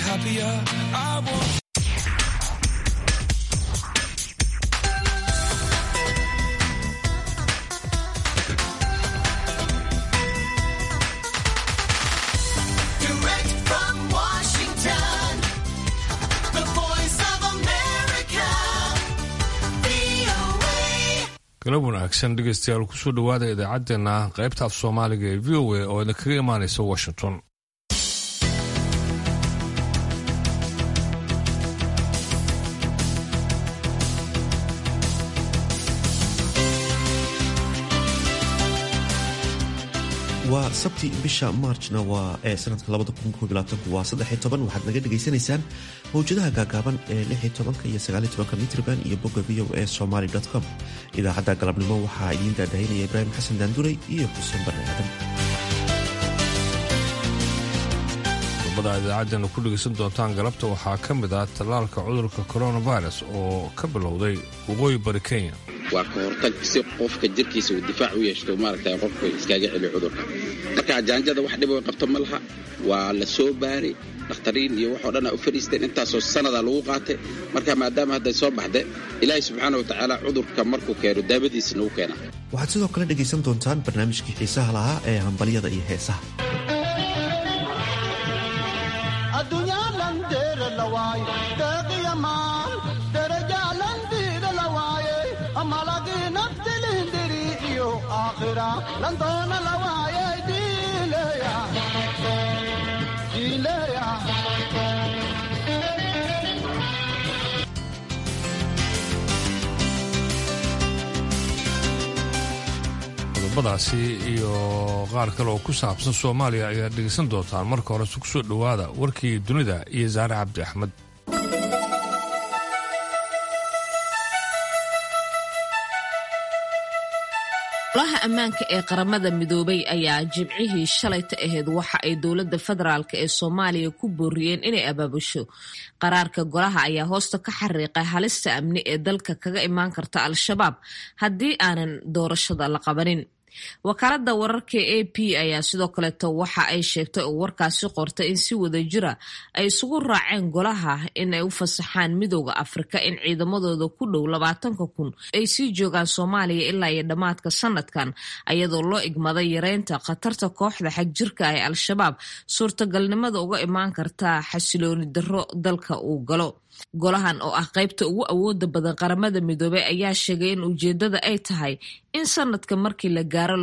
happier. I want galab wanaagsan dhegeystayaal kusoo dhawaada idaacaddeenna qaybta af soomaaliga ee v o a oo idinkaga imaanaysa washington. waa sabti bisha maarjna waa sanadka 2021 waa 13 waxaad naga dhegaysanaysaan mawjadaha gaagaaban ee 16 iyo 19 mitrban iyo bogga VOA somali.com. idaacadda galabnimo waxaa idiin daadahinaya Ibraahim Xasan Daanduray iyo Xuseen Barre Aadan. qodobada idaacaddeenna ku dhegaysan doontaan galabta waxaa ka mid ah tallaalka cudurka coronavirus oo ka bilowday waqooyi bari Kenya. waa ka hortag si qofka jirkiisa uu difaac u yeesho maaragtay qofka iskaga celiyo cudurka. marka jaanjada wax dhib oo qabto ma laha, waa la soo baaray dhaqtariin iyo wax oo dhan u fariisteen intaasoo sanada lagu qaatay. marka maadaama hadda soo baxday Ilaahay subxaanahu wa ta'aala cudurka markuu keeno daawadiisna uu keena. waxaad sidoo kale dhegaysan doontaan barnaamijkii xiisaha lahaa ee hambaliyada iyo heesaha. qodobadaasi iyo qaar kale oo ku saabsan Soomaaliya ayaa dhegaysan doontaan. marka hore ku soo dhawaada warkii dunida iyo Zaare Cabdi Axmed. golaha ammaanka ee qaramada midoobay ayaa jimcihii shalayta ahayd waxa ay dowladda federaalk ee Soomaaliya ku booriyeen inay abaabusho. qaraarka golaha ayaa hoosta ka xariiqay halista amni ee dalka kaga imaan karta Al-Shabaab haddii aanan doorashada la qabanin. wakaaladda wararka AP ayaa sidoo kaleeto waxa ay sheegtay oo warkaasi qortay in si wada jira ay isugu raaceen golaha in ay u fasaxaan midowda Afrika in ciidamadooda ku dhow 20,000 ay sii joogaan Soomaaliya ilaa iyo dhammaadka sanadkan, ayadoo loo igmaday yareynta khatarta kooxda xagjirka ee Al-Shabaab suurtagalnimada uga imaan karta xasilooni darro dalka uu galo. golahan oo ah qaybta ugu awooda badan qaramada midoobay ayaa sheegay in ujeedada ay tahay in sanadka markii la gaaro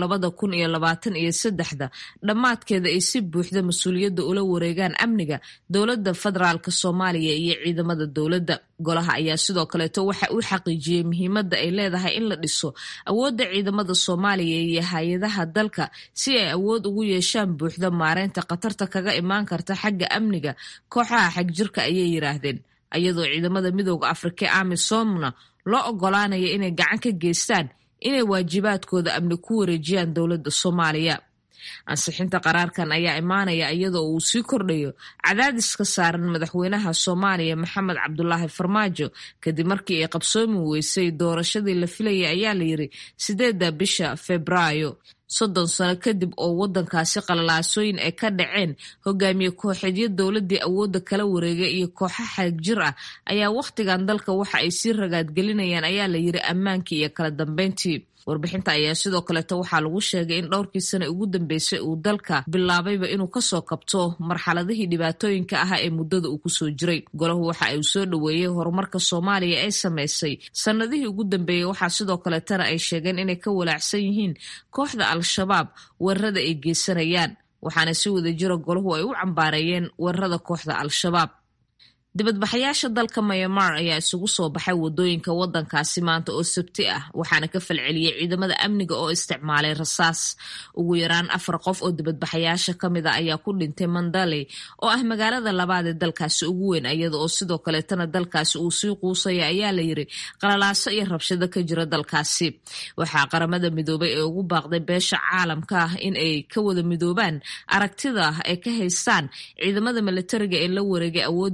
2023 dhammaadkeeda ay si buuxda mas-uuliyadda ula wareegaan amniga dowladda federaalka Soomaaliya iyo ciidamada dowladda. golaha ayaa sidoo kaleeto waxa uu xaqiijiyey muhiimadda ay leedahay in la dhiso awoodda ciidamada Soomaaliya iyo hay-adaha dalka si ay awood ugu yeeshaan buuxda maareynta khatarta kaga imaan karta xagga amniga kooxaha xagjirka ayay yiraahdeen, ayadoo ciidamada midowda Afrika AMISOMna loo ogolaanaya inay gacan ka geystaan inay waajibaadkooda amni ku wareejiyaan dowladda Soomaaliya. ansixinta qaraarkan ayaa imaanaya iyadoo uu sii kordhayo cadaadiska saaran madaxweynaha Soomaaliya Maxamed Cabdulaahi Farmaajo kadib markii ay qabsoomi weysay doorashadii la filayay ayaa la yiri 8 bisha Febraayo. 30 sano kadib oo wadankaasi qalalaasooyin ay ka dhaceen, hogaamiye kooxeedyo dowladii awoodda kala wareegay iyo kooxo xagjir ah ayaa waqtigan dalka waxa ay sii ragaadgelinayaan ayaa la yiri ammaankii iyo kala dambeyntii. warbixinta ayaa sidoo kaleeto waxaa lagu sheegay in dhowrkii sano ugu dambeysay uu dalka bilaabayba inuu kasoo kabto marxaladihii dhibaatooyinka ahaa ee muddada uu kusoo jiray. golahu waxa ay soo dhaweeyey horumarka Soomaaliya ay samaysay sanadihii ugu dambeeyey. waxaa sidoo kaleetana ay sheegeen inay ka walaacsan yihiin kooxda Al-Shabaab weerarada ay geysanayaan, waxaana si wada jira golahu ay u cambaareeyeen weerarada kooxda Al-Shabaab. dibadbaxayaasha dalka Myanmar ayaa isugu soo baxay wadooyinka wadankaasi maanta oo sabti ah, waxaana ka falceliyay ciidamada amniga oo isticmaalay rasaas. ugu yaraan 4 qof oo dibadbaxayaasha kamid ah ayaa ku dhintay Mandalay oo ah magaalada labaad ee dalkaasi ugu weyn, iyada oo sidoo kaleetana dalkaasi uu sii quusaya ayaa la yiri qalalaaso iyo rabshado ka jira dalkaasi. waxaa qaramada midoobay ee ugu baaqday beesha caalamka ah in ay ka wada midoobaan aragtida ay ka haystaan ciidamada militariga ee la wareegay awoodii wadanka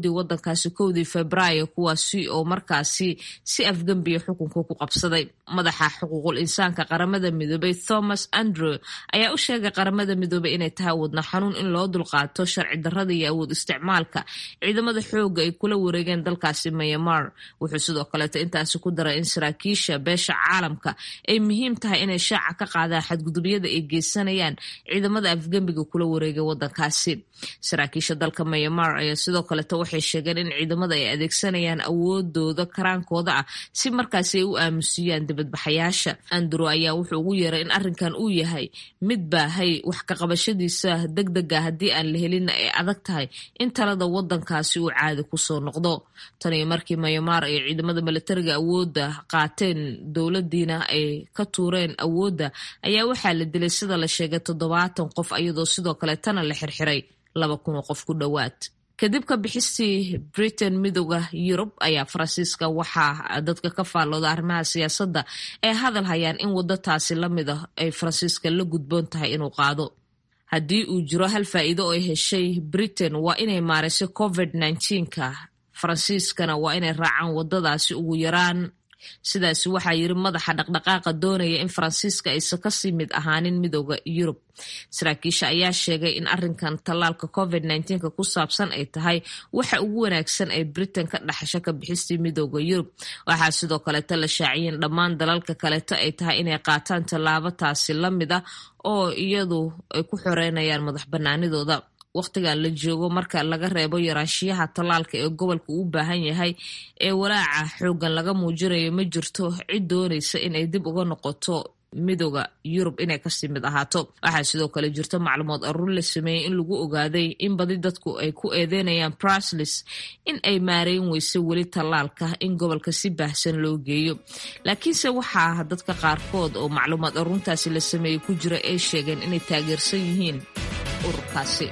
wadankaasi 1 Febraayo kuwaasi oo markaasi si afgambiya xukunka ku qabsaday. Madaxa xuquuqul insaanka qaramada midoobay Thomas Andrew ayaa u sheegay qaramada midoobay inay tahay wadna xanuun in loo dulqaato sharci darrada iyo awood isticmaalka ciidamada xoogga ay kula wareegeen dalkaasi Myanmar. Wuxuu sidoo kale intaasi ku daray in saraakiisha beesha caalamka ay muhiim tahay inay shaaca ka qaadaan xadgudubyada ay geysanayaan ciidamada afgambiga kula wareegay wadankaasi. Saraakiisha dalka Myanmar ayaa sidoo kale waxay sheegeen in ciidamada ay adeegsanayaan awoodooda karaankooda ah si markaasi ay u aamusiyaan dibadbaxayaasha. Andrew ayaa wuxuu ugu yeeray in arrinkan uu yahay mid baahay wax ka qabashadiisa degdega haddii aan la helin ay adag tahay in talada wadankaasi uu caadi ku soo noqdo. Tani markii Myanmar ay ciidamada militariga awoodda qaateen dowladiina ay ka tuureen awoodda ayaa waxaa la dilay sida la sheegay 70 qof iyadoo sidoo kale tana la xirxiray 2,000 qof ku dhowaad. kadib ka bixistii Britain midowga Yurub ayaa Faransiiska waxaa dadka ka faallooda arrimaha siyaasadda ay hadal hayaan in waddo taasi la mid ah ay Faransiiska la gudboon tahay inuu qaado. Haddii uu jiro hal faa'iido oo ay heshay Britain waa inay maarayso COVID-19ka, Faransiiskana waa inay raacaan waddadaasi ugu yaraan. Sidaasi waxaa yiri madaxa dhaqdhaqaaqa doonaya in Faransiiska aysan ka sii mid ahaanin midowga Yurub. Saraakiisha ayaa sheegay in arrinkan tallaalka COVID-19ka ku saabsan ay tahay waxa ugu wanaagsan ay Britain ka dhaxasho ka bixistii midowga Yurub. Waxaa sidoo kale la shaaciyeen dhammaan dalalka kaleeto ay tahay inay qaataan tallaabo taasi la mid ah oo iyadu ay ku xoreynayaan madax bannaanidooda. Waqtigan la joogo marka laga reebo yaraanshiyaha tallaalka ee gobolka u baahan yahay ee walaaca xoogan laga muujinayo ma jirto cid doonaysa inay dib uga noqoto midowga Yurub inay kasii mid ahaato. Waxaa sidoo kale jirta macluumaad aruur la sameeyay in lagu ogaaday in badi dadku ay ku eedeynayaan Brussels in ay maareyn weyso weli tallaalka in gobolka si baahsan loo geeyo. Laakiinse waxaa dadka qaarkood oo macluumaad aruurtaasi la sameeyay ku jira ay sheegeen inay taageersan yihiin ururkaasi.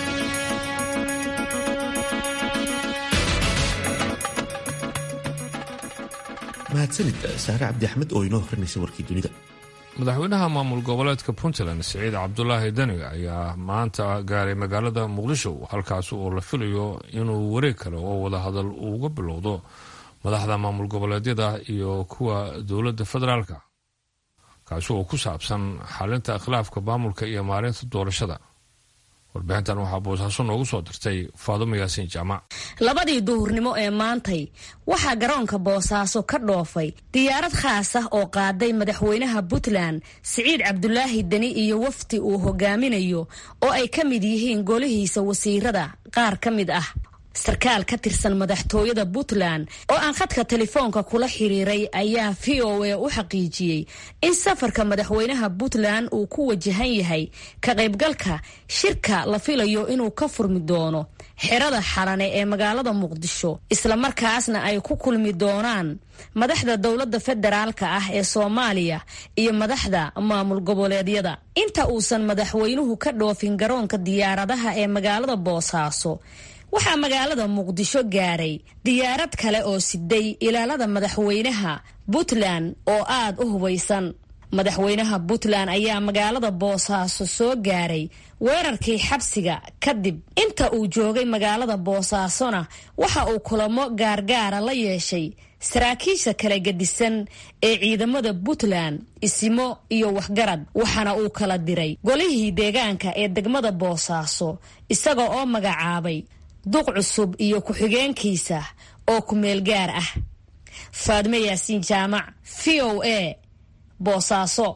mahadsanid Saare Cabdi Axmed oo inoo akhrinaysa warkii dunida. madaxweynaha maamul goboleedka Puntland Siciid Cabdulaahi Dani ayaa maanta gaaray magaalada Muqdisho halkaas oo la filayo inuu wareeg kale oo wada hadal uga bilowdo madaxda maamul goboleedyada iyo kuwa dowladda federaalka kaas oo ku saabsan xalinta khilaafka maamulka iyo maareynta doorashada. warbixintan waxaa boosaaso noogu soo dirtay Faadumo Yaasiin Jaamac. labadii duhurnimo ee maantay waxaa garoonka Boosaaso ka dhoofay diyaarad khaas ah oo qaaday madaxweynaha Puntland Siciid Cabdulaahi Dani iyo wafdi uu hogaaminayo oo ay ka mid yihiin golihiisa wasiirada qaar ka mid ah. sarkaal ka tirsan madaxtooyada Puntland oo aan khadka telefoonka kula xiriiray ayaa VOA u xaqiijiyay in safarka madaxweynaha Puntland uu ku wajahan yahay ka qaybgalka shirka la filayo inuu ka furmi doono xerada Xalane ee magaalada Muqdisho isla markaasna ay ku kulmi doonaan madaxda dowladda federaalka ah ee Soomaaliya iyo madaxda maamul goboleedyada. inta uusan madaxweynuhu ka dhoofin garoonka diyaaradaha ee magaalada Boosaaso waxaa magaalada Muqdisho gaaray diyaarad kale oo siday ilaalada madaxweynaha Puntland oo aad u hubeysan. madaxweynaha Puntland ayaa magaalada Boosaaso soo gaaray weerarkii xabsiga kadib. inta uu joogay magaalada Boosaasona waxa uu kulamo gaargaara la yeeshay saraakiisha kala gedisan ee ciidamada Puntland, isimo iyo waxgarad. waxaana uu kala diray golihii deegaanka ee degmada Boosaaso isaga oo magacaabay duq cusub iyo ku-xigeenkiisa oo ku meel gaar ah. Faadumo Yaasiin Jaamac, VOA, Boosaaso.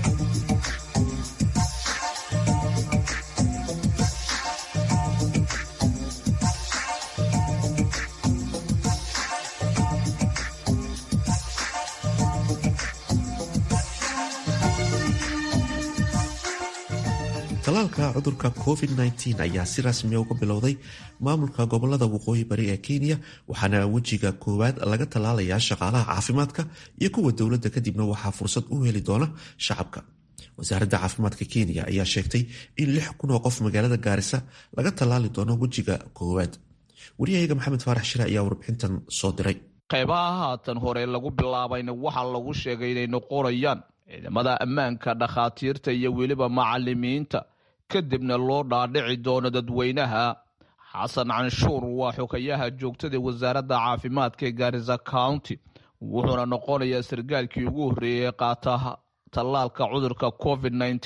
talaalka cudurka COVID-19 ayaa si rasmi uga bilowday maamulka gobolada waqooyi bari ee Kenya, waxaana wejiga koowaad laga talaalayaa shaqaalaha caafimaadka iyo kuwa dowladda. kadibna waxaa fursad u heli doona shacabka. wasaaradda caafimaadka Kenya ayaa sheegtay in 6,000 oo qof magaalada Gaarisa laga talaali doono wejiga koowaad. wariyahayaga Maxamed Faarax Shire ayaa warbixintan soo diray. qaybaha haatan hore lagu bilaabayna waxaa lagu sheegay inay noqonayaan ciidamada ammaanka, dhakhaatiirta iyo weliba macalimiinta, kadibna loo dhaadhici doono dadweynaha. xasan canshuur waa xogayaha joogtada wasaaradda caafimaadka ee Garissa County wuxuuna noqonayaa sargaalkii ugu horreeyay qaata tallaalka cudurka COVID-19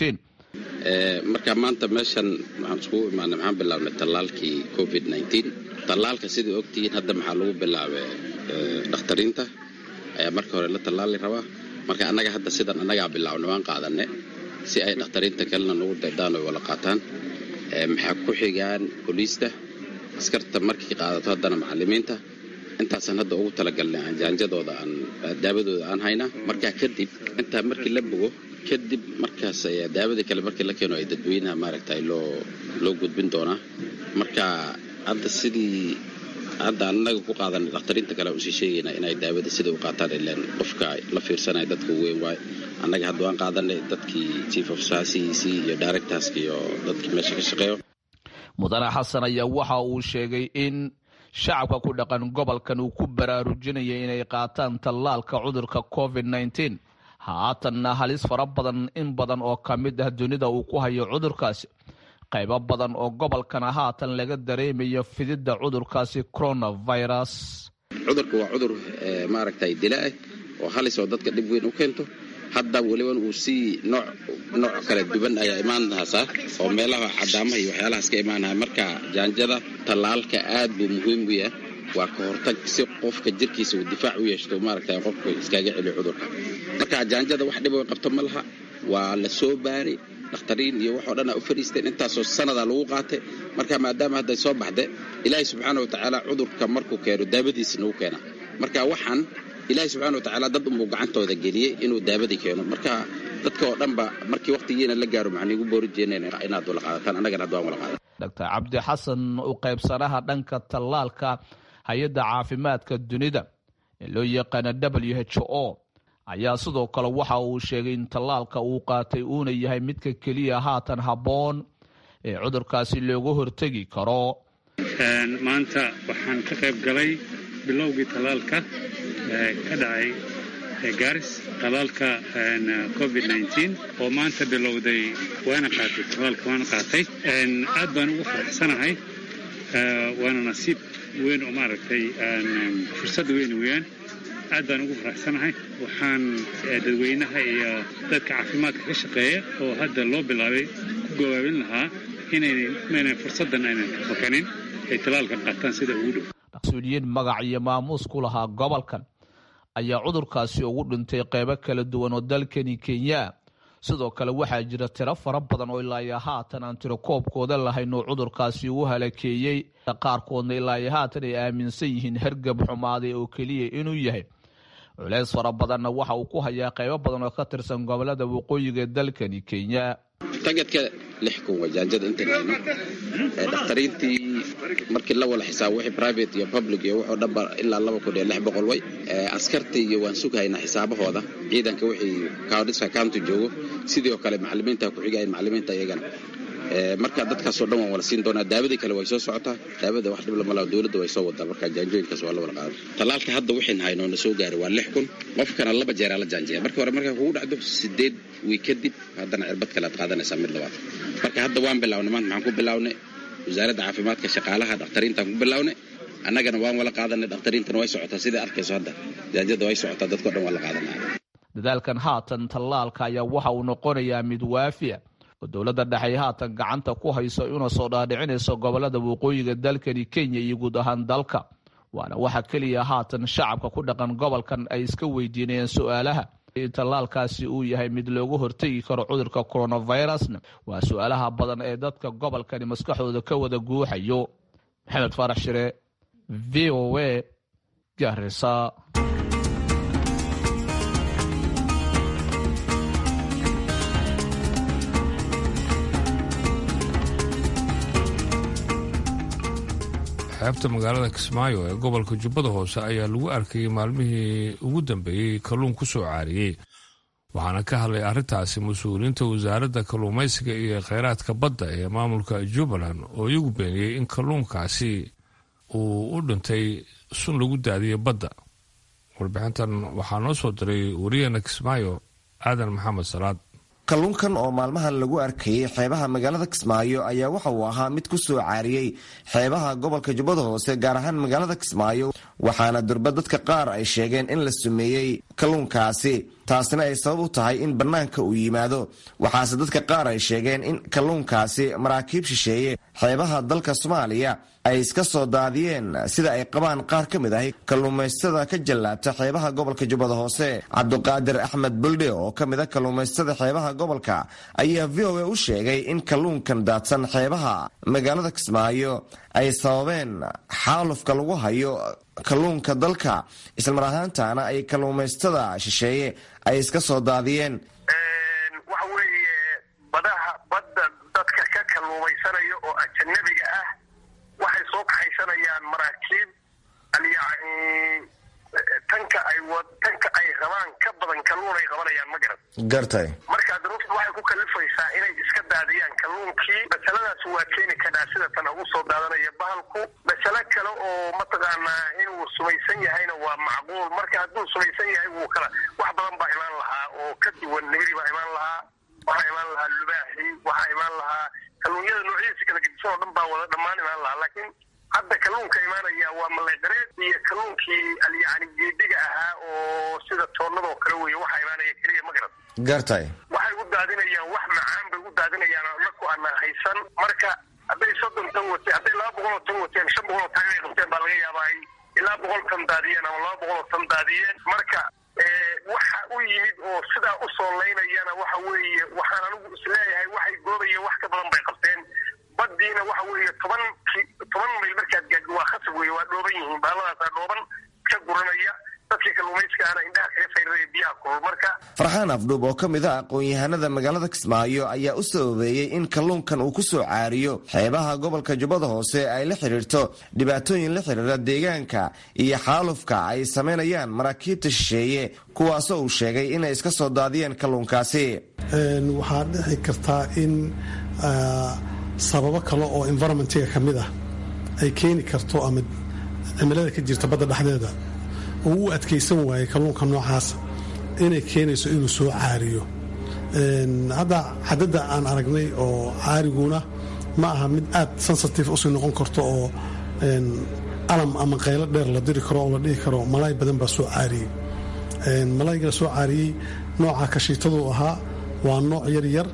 marka maanta meeshan waxaan isku imaanay maxaan bilaabnay tallaalkii COVID-19 tallaalka sidii ogtihiin hadda maxaa lagu bilaabay dhakhtariinta ayaa marka hore la tallaali rabaa marka annaga hadda sidan annagaa bilaabnay waan qaadanay si ay dhakhtariinta kalena nagu daydaan oo wala qaataan maxaa ku xigaan booliista askarta markii qaadato haddana macallimiinta intaasan hadda ugu talagalnay aan jaanjadooda aan daabadooda aan hayna markaa kadib intaa markii la bogo kadib markaas ayaa daawada kale markii la keeno ay dadweynaha maaragtay loo gudbin doonaa marka hadda sidii hadda annaga ku qaadanay dhakhtariinta kale u sii sheegayna inay daawada sida u qaataan ilaan qofka la fiirsanay dadka weyn waay annaga hadda waan qaadanay dadkii chief of saasiisi iyo directorska iyo dadkii meesha ka shaqeeyo mudane xasan ayaa waxa uu sheegay in shacabka ku dhaqan gobolkan uu ku baraarujinayay inay qaataan tallaalka cudurka COVID-19 haatanna halis fara badan in badan oo ka mid ah dunida uu ku hayo cudurkaasi qaybo badan oo gobolkana haatan laga dareemayo fididda cudurkaasi coronavirus cudurka waa cudur maaragtay dilaa oo halis oo dadka dhib weyn u keento hadda waliba uu si nooc kala duwan ayaa imaanaysa oo meelaha cadaamaha iyo waxyaalahaas ka imaanaya marka jaanjada tallaalka aad buu muhiim u yahay waa ka hortag si qofka jirkiisa uu difaac u yeesho maaragtay qofka iskaga celiyo cudurka marka jaanjada wax dhib oo qabto ma laha waa la soo baaray dhakhtariin iyo wax oo dhan u fariisteen intaasoo sanada lagu qaatay marka maadaama hadda soo baxday ilaahay subxaanahu wa tacaala cudurka markuu keeno daawadiisa nagu keena marka waxaan ilaahay subxaanahu wa tacaala dad unbuu gacantooda geliyey inuu daawadi keeno marka dadka oo dhanba markii waqtigiina la gaaro maxaan igu boori jeednaa inaad wala qaadataan annagana hadda waan wala qaadan Dr. Cabdi Xasan oo qaybsanaha dhanka tallaalka hay'adda caafimaadka dunida ee loo yaqaan WHO ayaa sidoo kale waxa uu sheegay in tallaalka uu qaatay uuna yahay midka keliya haatan habboon ee cudurkaasi looga hortegi karo maanta waxaan ka qayb galay bilowgii tallaalka ka dhacay Garis tallaalka COVID-19 oo maanta bilowday waana qaatay tallaalka waana qaatay aad baan ugu faraxsanahay waana nasiib weyn oo maaragtay fursad weyn weeyaan aad baan ugu faraxsanahay waxaan dadweynaha iyo dadka caafimaadka ka shaqeeya oo hadda loo bilaabay ku gawaabin lahaa inaynan fursaddan aynan ka fakanin ay tallaalka qaataan sida ugu dhow mas-uuliyiin magac iyo maamuus ku lahaa gobolkan ayaa cudurkaasi ugu dhintay qaybo kala duwan oo dalkani Kenya sidoo kale waxaa jira tiro fara badan oo ilaa haatan aan tiro koobkooda lahayn oo cudurkaasi uu halakeeyay qaarkoodna ilaa haatan ay aaminsan yihiin hargab xumaaday oo kaliya inuu yahay culays fara badanna waxa uu ku hayaa qaybo badan oo ka tirsan gobolada waqooyiga dalkani Kenya tagadka 6 wajaajada intaanayno dhakhtariintii markii la wala xisaab wixii private iyo public iyo wuxuu dhaba ilaa 2600 way askartii iyo waan sugaynaa xisaabahooda ciidanka wixii Garissa County joogo sidoo kale macallimiinta ku xigay macallimiinta iyagana marka dadkaas oo dhan waan wala siin doonaa daawada kale way soo socotaa daawada wax dhib lama laha dawladda way soo wadaa marka jaanjooyinkaas waa la wala qaado tallaalka hadda wixii hayno na soo gaaray waa 6000 qofkana laba jeer la jaanjeeya marka hore marka uu dhacdo 8 week kadib haddana cirbad kale qaadanaysa mid labaad marka hadda waan bilawnay maanta maxaan ku bilawnay wasaaradda caafimaadka shaqaalaha dhakhtariinta ku bilawnay annagana waan wala qaadanay dhakhtariintana way socotaa sida arkayso hadda jaanjada way socotaa dadka dhan waa la qaadanaa dadaalkan haatan tallaalka ayaa waxa uu noqonayaa mid waafiya oo dowladda dhexe haatan gacanta ku hayso inuu soo dhaadhicinayso gobolada waqooyiga dalkani Kenya iyo guud ahaan dalka waana waxa kaliya haatan shacabka ku dhaqan gobolkan ay iska weydiinayaan su'aalaha tallaalkaasi uu yahay mid looga hortagi karo cudurka coronavirus waa su'aalaha badan ee dadka gobolkani maskaxdooda ka wada guuxayo Maxamed Farax Shire VOA Garissa xeebta magaalada Kismaayo ee gobolka Jubbada Hoose ayaa lagu arkayay maalmihii ugu dambeeyay kalluun ku soo caariyay waxaana ka hadlay arrintaasi mas-uuliyiinta wasaaradda kalluumaysiga iyo kheyraadka badda ee maamulka Jubbaland oo iyagu beeniyey in kalluunkaasi uu u dhintay sun lagu daadiyay badda warbixintan waxaa noo soo diray wariyana Kismaayo Aadan Maxamed Salaad kalluunkan oo maalmahan lagu arkayay xeebaha magaalada Kismaayo ayaa waxa uu ahaa mid ku soo caariyay xeebaha gobolka Jubbada Hoose gaar ahaan magaalada Kismaayo waxaana durba dadka qaar ay sheegeen in la sumeeyay kalluunkaasi taasina ay sabab u tahay in banaanka uu yimaado waxaase dadka qaar ay sheegeen in kalluunkaasi maraakiib shisheeye xeebaha dalka Soomaaliya ay iska soo daadiyeen sida ay qabaan qaar ka mid ah kalluumaystada ka jallaabta xeebaha gobolka Jubbada Hoose Cabduqaadir Axmed Bulde oo ka mid ah kalluumaystada xeebaha gobolka ayaa VOA u sheegay in kalluunkan daadsan xeebaha magaalada Kismaayo ay sababeen xaalufka lagu hayo kalluunka dalka isla mar ahaantaana ay kalluumaystada shisheeye ay iska soo daadiyeen waxa weeye badda dadka ka kalluumaysanayo oo ajnabiga ah waxay soo kaxaysanayaan maraakiib yani tanka ay rabaan ka badan kalluun ay qabanayaan ma gartay marka duruuftu waxay ku kalifaysaa inay iska daadiyaan kalluunkii masaladaas waa keeni karaa sida tan ugu soo daadanaya bahalku masale kale oo mataqaanaa inuu sumaysan yahayna waa macquul marka hadduu sumaysan yahay wuu kala wax badan baa imaan lahaa oo ka duwan nibiri baa imaan lahaa waxaa imaan lahaa lubaaxi waxaa imaan lahaa kalluunyada noocyadiisa kala gedisan oo dhan baa wada dhammaan imaan lahaa laakiin hadda kalluunka imaanaya waa malayqareed iyo kalluunkii yani geediga ahaa oo sida toonnadoo kale weeye waxaa imaanaya keliya ma garan gartay waxay u daadinayaan wax macaan bay u daadinayaan naku aanan haysan marka hadday 30 tan wateen hadday 200 tan wateen 500 tan ay qabteen baa laga yaabaa ilaa 100 tan daadiyeen ama 200 tan daadiyeen marka waxa u yimid oo sidaa u soo laynayana waxa weeye waxaan anigu isleeyahay waxay goobayeen wax ka badan bay qabteen baddiina waxa weeye 10 mayl markaad gaadho waa khasab weeye waa dhooban yihiin baaladaasa dhooban ka guranaya dadka kalluumayskaana indhaha kaga sayraya biyaha kulul marka Farxaan Afduub oo ka mid ah aqoon-yahanada magaalada Kismaayo ayaa u sababeeyay in kalluunkan uu ku soo caariyo xeebaha gobolka Jubbada Hoose ay la xiriirto dhibaatooyin la xiriira deegaanka iyo xaalufka ay sameynayaan maraakiibta shisheeye kuwaasoo uu sheegay inay iska soo daadiyeen kalluunkaasi waxaa dhici kartaa in sababo kale oo environmentiga ka mid ah ay keeni karto ama cimilada ka jirta badda dhexdeeda oo u adkaysan waayay kalluunka noocaas inay keenayso inuu soo caariyo hadda xadada aan aragnay oo caariguna ma aha mid aad sensitive usii noqon karto oo alam ama qaylo dheer la diri karo oo la dhihi karo malaay badan baa soo caariyey malaayga soo caariyey nooca kashiitadu ahaa waa nooc yaryar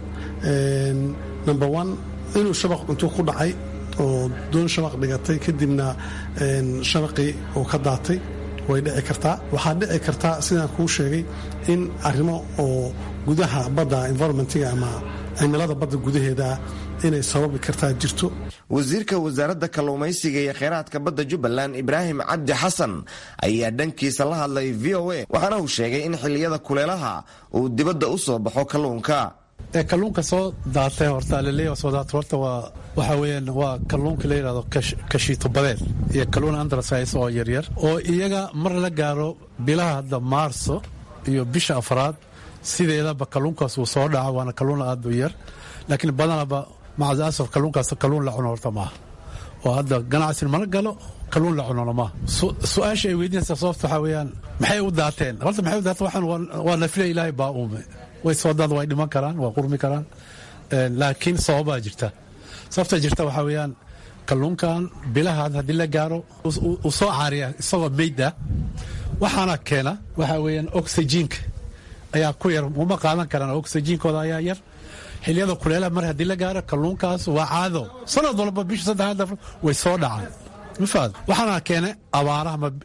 number one inuu shabaq intuu ku dhacay oo doon shabaq dhigatay kadibna shabaqii uu ka daatay way dhici kartaa waxaa dhici kartaa sidaan kuu sheegay in arrimo oo gudaha badda environmentiga ama cimilada badda gudaheeda inay sababi kartaa jirto wasiirka wasaaradda kalluumaysiga iyo kheyraadka badda Jubbaland Ibraahim Cabdi Xasan ayaa dhankiisa la hadlay VOA waxaana uu sheegay in xilliyada kuleelaha uu dibadda u soo baxo kalluunka kalluunka soo daatay horta laleeyahay soo daatay horta waxa weeyaan waa kalluunka la yiraahdo kashiito badeed iyo kalluun andrasize oo yaryar oo iyaga mar la gaaro bilaha hadda Maarso iyo bisha afraad sideedaba kalluunkaas uu soo dhaca waana kalluun aad u yar laakiin badanaba macdaasaf kalluunkaas kalluun la cuno horta ma oo hadda ganacsi ma galo kalluun la cuno ma su'aasha ay weydiinaysaa sababta waxa weeyaan maxay u daateen horta maxay u daateen waxaan waa nafle Ilaahay baa uumay way soo daad way dhiman karaan waa qurmi karaan laakiin sababa jirta sababta jirta waxa weeyaan kalluunkan bilaha hadii la gaaro uu soo caariya isagoo meeyda waxaana keena waxa weeyaan oxygen-ka ayaa ku yar uma qaadan karaan oxygen-kooda ayaa yar xilliyada kuleelaha mar hadii la gaaro kalluunkaas waa caado sanad walba bisha 3 way soo dhacaan مفاد waxaana keenay abaaraha ma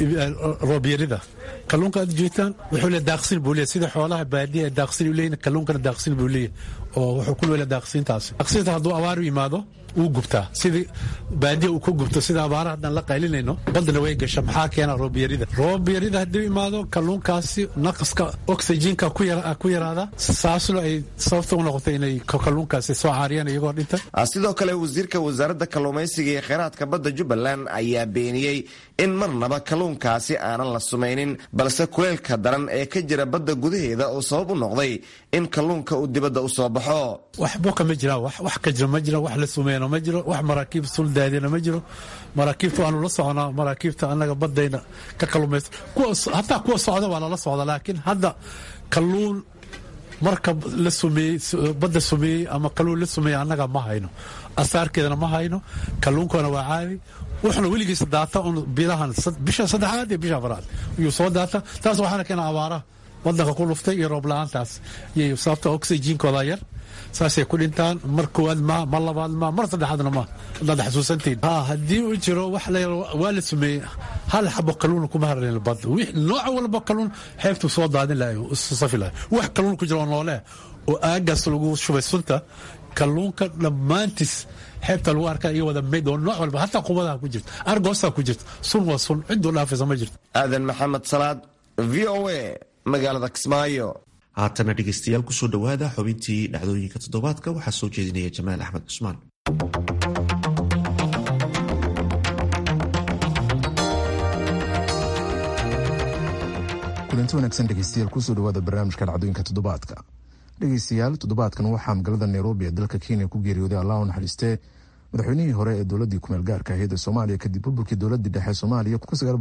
roobiyada kalluunka aad jeetaan wuxuu la daaqsin buuliye sida xoolaha baadiye daaqsin u leeyna kalluunka daaqsin buuliye oo wuxuu ku leeyahay daaqsintaas daaqsinta haduu abaar yimaado uu gubtaa sida baadiye uu ku gubto sida abaaraha hadan la qaylinayno badna way gashaa maxaa keena roobiyada hadii yimaado kalluunkaasi naqska oxygen-ka ku yaraada saaslo ay sababta u noqotay inay kalluunkaasi soo caariyaan iyagoo dhinta sidoo kale wasiirka wasaaradda kalluumaysiga iyo kheyraadka badda Jubbaland ayaa beeniyay in marnaba kalluunkaasi aanan la sumaynin balse kuleelka daran ee ka jira badda gudaheeda oo sabab u noqday in kalluunka uu dibadda u soo baxo waxba kama jira wax ka jira ma jira wax la sumeeyno ma jiro wax maraakiib sul daadina ma jiro maraakiibtu aanu la soconaa maraakiibta anaga badayna ka kalluumaysto hatta kuwa socda waa la socda laakiin hadda kalluun marka la sumeeyey badda sumeeyey ama kalluun la sumeeyey annaga ma hayno asaarkeedana ma hayno kalluunkana waa caadi wuxuuna weligiisa daata un bilahan bisha saddexaad iyo bisha afraad ayuu soo daata taas waxaana keena abaaraha wadanka ku luftay iyo roob la-aantaas iyo sababta oxygenkooda yar saasay ku dhintaan mar koowaad mar labaad mar saddexaadna haddaad xasuusantiin haddii uu jiro waa la sameeyey hal xabo kalluun kuma harleen badda nooc walba kalluun xeebtu soo daadin lahay isu safi lahay wax kalluun ku jira oo noole oo aagaas lagu shubay sunta kalluunka dhammaantiis xeebta lagu arkaa iyo wada meyd oo nooc walba hataa qubadaha ku jirta argoosaa ku jirta sun waa sun ciduu dhaafaysa ma jirto. aadan maxamed salaad v o a magaalada Kismaayo. haatana dhegeystayaal kusoo dhowaada xubintii dhacdooyinka toddobaadka waxaa soo jeedinaya jamaal axmed cusmaan. kulanti wanaagsan dhegeystayaal kusoo dhowaada barnaamijka dhacdooyinka toddobaadka. dhegeystayaal toddobaadkan waxaa magaalada nairobi ee dalka kenya ku geeriyooday allah u naxariistee madaxweynihii hore ee dowladii kumeel gaarka ahayd ee soomaaliya kadib burburkii dowladii dhexe soomaaliya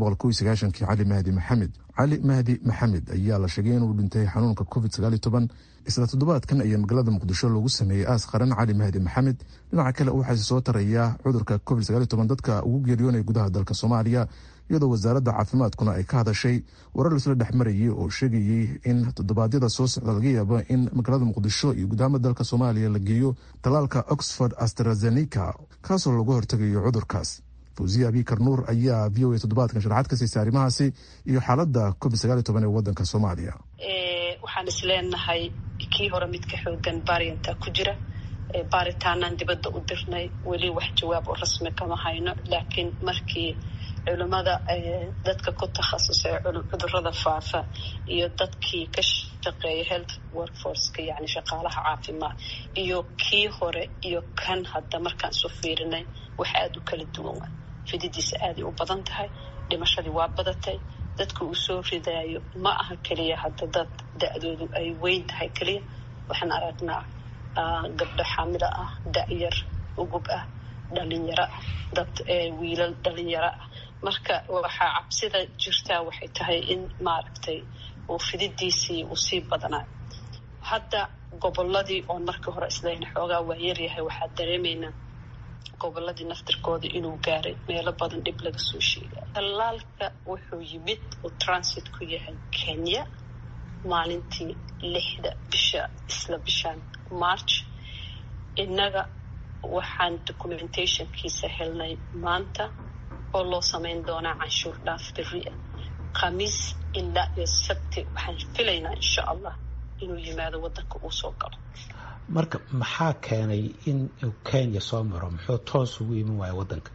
cali mahdi maxamed. cali mahdi maxamed ayaa la sheegay inuu dhintay xanuunka covid-19 isla toddobaadkan ayaa magaalada muqdisho loogu sameeyey aas qaran cali mahdi maxamed. dhinaca kale waxaase soo taraya cudurka covid-19 dadka ugu geeriyoonaya gudaha dalka soomaaliya iyadoo wasaaradda caafimaadkuna ay ka hadashay warar laisla dhex marayay oo sheegayey in toddobaadyada soo socda laga yaabo in magaalada muqdisho iyo gudaama dalka soomaaliya la geeyo talaalka oxford astrazeneca kaasoo lagu hortegayo cudurkaas. fawziya abikar nuur ayaa v o a toddobaadkan sharaxaad ka siisay arrimahaasi iyo xaaladda covid-19 ee wadanka soomaaliya. waxaan isleenahay kii hore mid ka xoogan baariyantaa ku jira baaritaanaan dibadda u dirnay weli wax jawaab oo rasmi kama hayno laakiin markii culimada dadka ku takhasusay cudurada faafa iyo dadkii ka shaqeeya health workforceka yani shaqaalaha caafimaad iyo kii hore iyo kan hadda markaan isu fiirinay wax aada u kala duwan fididiisa aaday u badan tahay dhimashadii waa badatay dadka uu soo ridaayo ma aha keliya hadda dad da-doodu ay weyn tahay keliya waxaan aragnaa gabdho xaamilo ah da-yar ugub ah dhalinyaro ah dad wiilal dhalinyaro ah marka waxaa cabsida jirtaa waxay tahay in maaragtay uu fididiisii uu sii badanayo hadda goboladii oon markii hore isleyn xoogaa waa yaryahay waxaa dareemaynaa goboladii naftirkooda inuu gaaray meelo badan dhib laga soo sheegay. talaalka wuxuu yimid uu transit ku yahay Kenya maalintii 6 bisha isla bishan March. innaga waxaan documentationkiisa helnay maanta oo loo samayn doonaa canshuur dhaaf beri khamiis ilaa iyo sabti waxaan filaynaa insha allah inuu yimaado wadanka uu soo galo. marka maxaa keenay in uu Kenya soo maro muxuu toos ugu iman waayo wadanka?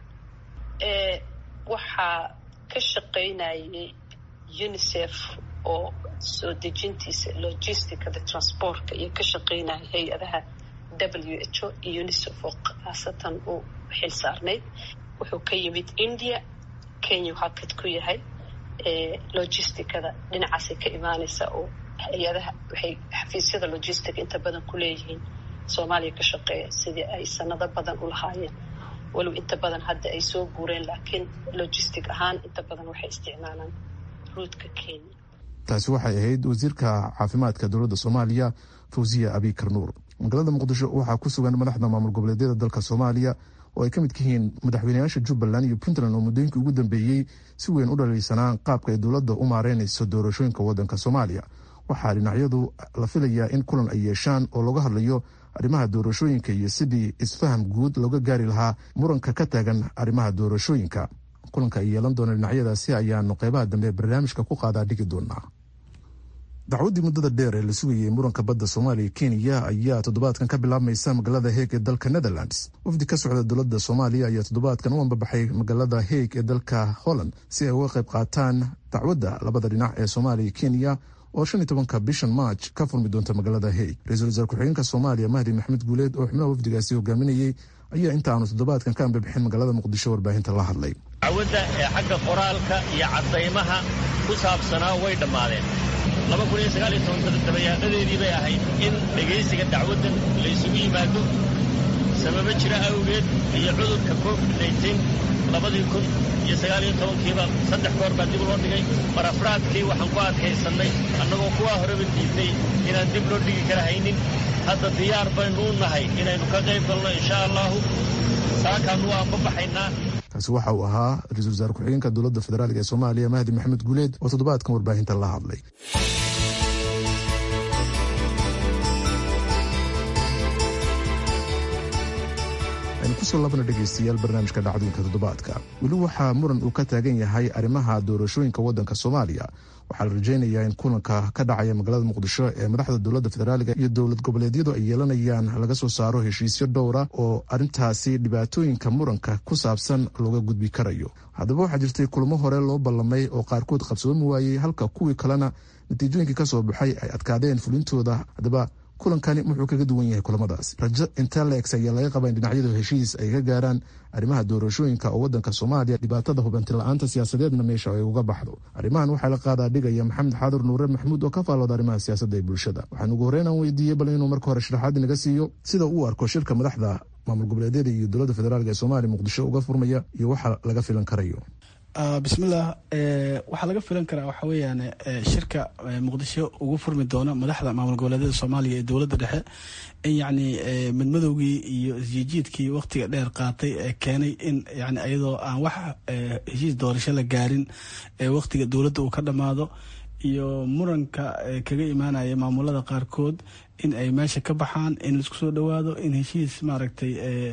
waxaa ka shaqaynayay UNICEF oo soo dejintiisa logisticada transportka iyo ka shaqaynaya hay-adaha WHO iyo UNICEF oo khaasatan uu xil saarnayd. wuxuu ka yimid India. Kenya waxaa kad ku yahay logisticada dhinacaasay ka imaanaysa oo hay-adaha waxay xafiisyada logistic inta badan ku leeyihiin Soomaaliya ka shaqeeya sidii ay sanado badan u lahaayeen walow inta badan hadda ay soo guureen laakiin logistic ahaan inta badan waxay isticmaalaan ruudka Kenya. taasi waxay ahayd wasiirka caafimaadka dowladda Soomaaliya Fawziya Abikar Nuur. magaalada muqdisho waxaa ku sugan madaxda maamul goboleedyada dalka Soomaaliya oo ay ka mid yihiin madaxweynayaasha Jubbaland iyo Puntland oo muddooyinkii ugu dambeeyey si weyn u dhaliilsanaa qaabka ay dowladda u maareynayso doorashooyinka wadanka Soomaaliya. waxaa dhinacyadu la filayaa in kulan ay yeeshaan oo looga hadlayo arrimaha doorashooyinka iyo sidii isfaham guud looga gaari lahaa muranka ka taagan arrimaha doorashooyinka. kulanka ay yeelan doona dhinacyadaasi ayaanu qeybaha dambe barnaamijka ku qaadaa dhigi doonaa. dacwaddii muddada dheer ee la sugayay muranka badda Soomaaliya Kenya ayaa toddobaadkan ka bilaabmaysa magaalada Hague ee dalka Netherlands. wafdi ka socda dowladda Soomaaliya ayaa toddobaadkan u ambabaxay magaalada Hague ee dalka Holland si ay uga qayb qaataan dacwadda labada dhinac ee Soomaaliya Kenya oo 15 bishan March ka furmi doonta magaalada Hague. Ra'iisul Wasaare ku-xigeenka Soomaaliya Mahdi Maxamed Guuleed oo xubnaha wafdigaasi hogaaminayay ayaa inta aanu toddobaadkan ka ambabixin magaalada Muqdisho warbaahinta la hadlay. dacwadda ee xagga qoraalka iyo cadaymaha ku saabsanaa way dhammaadeen. 2019 dabayaaqadeedii bay ahayd in dhegaysiga dacwaddan la isugu yimaado sababa jira awgeed iyo cudurka covid-19 2019kiiba 3 goor baa dib loo dhigay mar afraadkii waxaan ku adkaysannay annagoo kuwaa horeba diidnay inaan dib loo dhigi kara haynin hadda diyaar baynu u nahay inaynu ka qayb galno insha allahu saakaanu waan babaxaynaa. kaasi waxa uu ahaa ra-iisul wasaare ku-xigeenka dowladda federaalk ee soomaaliya mahdi maxamed guuleed oo toddobaadkan warbaahinta la hadlay. kusoo labana dhegaystayaal barnaamijka dhacdooyinka toddobaadka weli waxaa muran uu ka taagan yahay arrimaha doorashooyinka waddanka soomaaliya. waxaa la rajaynayaa in kulanka ka dhacaya magaalada muqdisho ee madaxda dowladda federaaliga iyo dowlad goboleedyadu ay yeelanayaan laga soo saaro heshiisyo dhowra oo arrintaasi dhibaatooyinka muranka ku saabsan looga gudbi karayo. haddaba waxaa jirtay kulamo hore loo ballamay oo qaarkood qabsoomi waayey halka kuwii kalena natiijooyinkii ka soo baxay ay adkaadeen fulintooda. haddaba kulankani wuxuu kaga duwan yahay kulamadaas. rajo intelex ayaa laga qabaa in dhinacyadu heshiis ay ka gaaraan arrimaha doorashooyinka oo waddanka soomaaliya dhibaatada hubanti la-aanta siyaasadeedna meesha ay uga baxdo. arrimahan waxaa la qaadaa dhigaya maxamed xaadur nuure maxamuud oo ka faallooda arrimaha siyaasadda ee bulshada. waxaan ugu horreyn aan weydiiyey bal inuu marka hore sharaxaad inaga siiyo sida uu arko shirka madaxda maamul goboleedyada iyo dowladda federaalk ee soomaaliya muqdisho uga furmaya iyo waxa laga filan karayo. bismillaah, waxaa laga filan karaa waxa weeyaan shirka muqdisho ugu furmi doono madaxda maamul goboleedyada soomaaliya ee dowladda dhexe in yacni madmadowgii iyo isjiijiidkii waqtiga dheer qaatay ee keenay in yani iyadoo aan wax heshiis doorasho la gaarin waqtiga dowladda uu ka dhammaado iyo muranka kaga imaanaya maamulada qaarkood in ay meesha ka baxaan, in laisku soo dhawaado, in heshiis maaragtay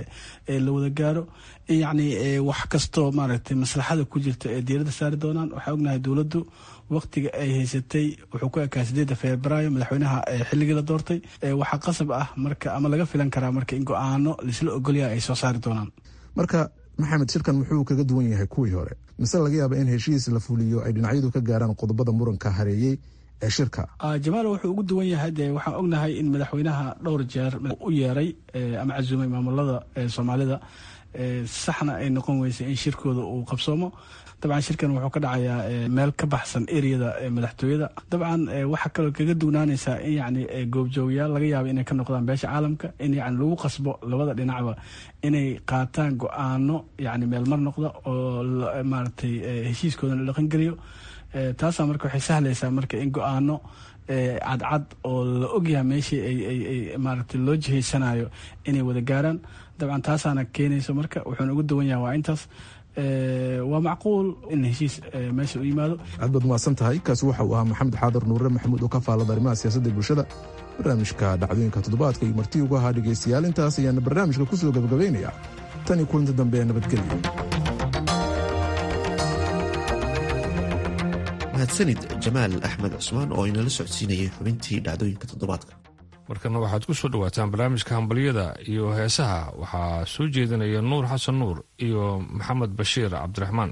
la wada gaaro, yacni wax kastoo maaragtay maslaxada ku jirta ee diiradda saari doonaan. waxaa ognahay dowladdu waqtiga ay haysatay wuxuu ku ekaa 8 Febraayo madaxweynaha xilligii la doortay. waxaa qasab ah marka ama laga filan karaa marka in go-aano laisla ogolyahay ay soo saari doonaan. marka maxamed, shirkan muxuu kaga duwan yahay kuwii hore? mise laga yaaba in heshiis la fuliyo ay dhinacyadu ka gaaraan qodobada muranka hareeyey ee shirka? jamaal, wuxuu ugu duwan yahay dee waxaan ognahay in madaxweynaha dhowr jeer u yeeray ama casuumay maamulada soomaalida saxna ay noqon weysay in shirkooda uu qabsoomo. dabcan shirkan wuxuu ka dhacayaa meel ka baxsan ereyada madaxtooyada. dabcan waxaa kaloo kaga dugnaanaysaa in yani goobjoogayaal laga yaabo inay ka noqdaan beesha caalamka, in yani lagu qasbo labada dhinacba inay qaataan go-aano yani meelmar noqda oo maaragtay heshiiskooda la dhaqan geliyo. taasaa marka waxay sahlaysaa marka in go-aano cadcad oo la ogyahay meeshii ay maaragtay loo jihaysanayo inay wada gaaraan. dabcan taasaana keenayso marka wuxuuna ugu duwan yahay waa intaas. waa macquul in heshiis meesha u yimaado. aad baad mahadsan tahay. kaasi waxa uu ahaa maxamed xaadir nuure maxamuud oo ka faallada arrimaha siyaasadda ee bulshada. barnaamijka dhacdooyinka toddobaadka iyo marti ugu ahaa dhegaystayaal. intaas ayaana barnaamijka kusoo gabagabaynaya. tan iyo kulinta dambe ee nabadgelyo. mahadsanid jamaal axmed cusmaan oo inala socodsiinayay xubintii dhacdooyinka toddobaadka. markana waxaad ku soo dhawaataan barnaamijka hambalyada iyo heesaha. waxaa soo jeedinaya nuur xasan nuur iyo maxamed bashiir cabdiraxmaan.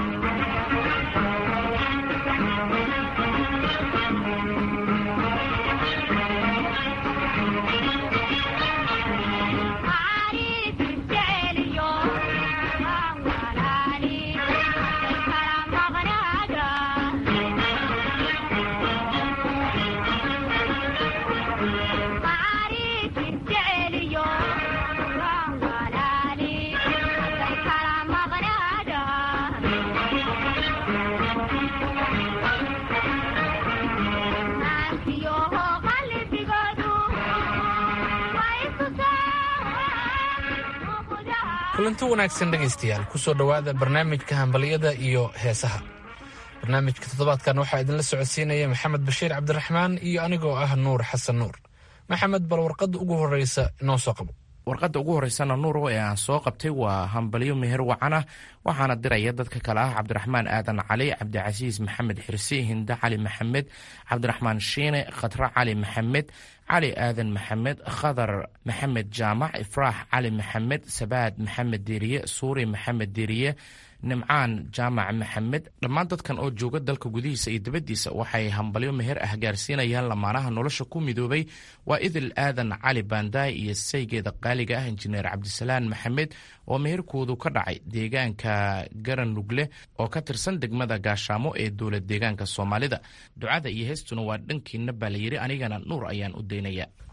kulanti wanaagsan dhegaystayaal, kusoo dhowaada barnaamijka hambalyada iyo heesaha. barnaamijka toddobaadkan waxaa idinla socodsiinaya maxamed bashiir cabdiraxmaan iyo anigoo ah nuur xasan nuur. maxamed, bal warqadda ugu horreysa inoo soo qabo. warqadda ugu horreysana nuuro ee aan soo qabtay waa hambalyo meher wacan ah, waxaana diraya dadka kale ah cabdiraxmaan aadan cali, cabdicasiis maxamed xirsi, hinda cali maxamed, cabdiraxmaan shiine, khadra cali maxamed, cali aadan maxamed, khadar maxamed jaamac, ifraax cali maxamed, sabaad maxamed diiriye, suuri maxamed diiriye, nimcaan jaamac maxamed. dhammaan dadkan oo jooga dalka gudihiisa iyo dibaddiisa waxay hambalyo meher ah gaarsiinayaan lamaanaha nolosha ku midoobay. waa idil aadan cali baandaay iyo saygeeda qaaliga ah injineer cabdisalaan maxamed oo meherkoodu ka dhacay deegaanka garanugle oo ka tirsan degmada gaashaamo ee dowlad deegaanka soomaalida. ducada iyo heestuna waa dhankiina baa la yidhi, anigana nuur ayaan u daynaya.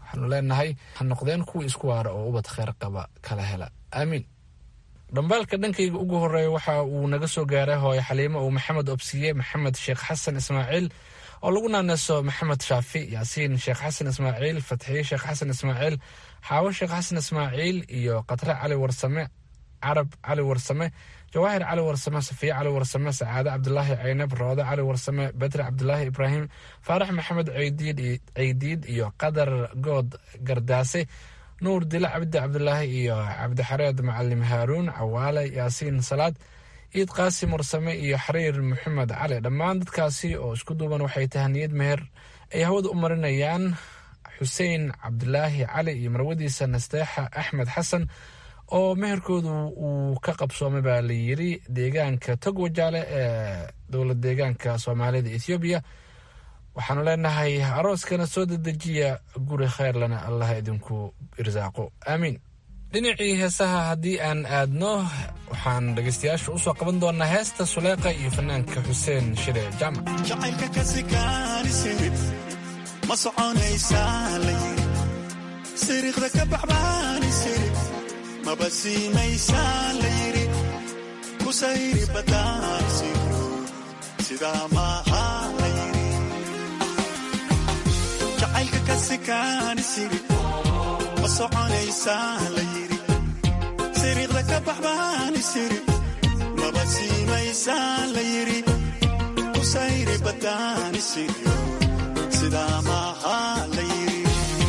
waxaanu leenahay ha noqdeen kuwa isku waara oo ubad kheyr qaba kala hela aamiin. dhambaalka dhankayga ugu horeeya waxa uu naga soo gaaray hooyo xaliimo uu maxamed obsiye, maxamed sheekh xasan ismaaciil oo lagu naanaso maxamed shaafi, yaasiin sheekh xasan ismaaciil, fatxiye sheekh xasan ismaaciil, xaawo sheekh xasan ismaaciil iyo qatre cali warsame, carab cali warsame, jawaahir cali warsame, safiye cali warsame, sacaade cabdulaahi caynab, roode cali warsame, bedre cabdulaahi ibraahim, faarax maxamed ceydiid iyo qadar good gardaase, nuur dila cabdi cabdulaahi iyo cabdixareed macalim haaruun, cawaale yaasiin salaad, ciid qaasim warsame iyo xariir maxamed cali. dhammaan dadkaasi oo isku duuban waxay tahaniyad meher ay hawada u marinayaan xuseen cabdulaahi cali iyo marwadiisa nasteexa axmed xasan oo meherkoodu uu ka qabsoomay baa la yiri deegaanka togwajaale ee dowlad deegaanka soomaalida ethoobiya. waxaanu leenahay arooskana soo dedejiya guri kheyrlana allah idinku irsaaqo aamiin. dhinacii heesaha haddii aan aadno waxaan dhegaystayaasha usoo qaban doonaa heesta suleeqa iyo fanaanka xuseen shire jaamac. jacaylka kasikaanisid ma soconaysaa la yiri siriiqda ka baxbaanisid maba siimaysaa la yiri ku sayri badaansido sidaa maaha la yiri jacaylka kasikaanisid ma soconaysaa la yiri siriiqda ka baxbaanisid maba siimaysaa la yiri ku sayri badaanisido sidaa maaha la yiri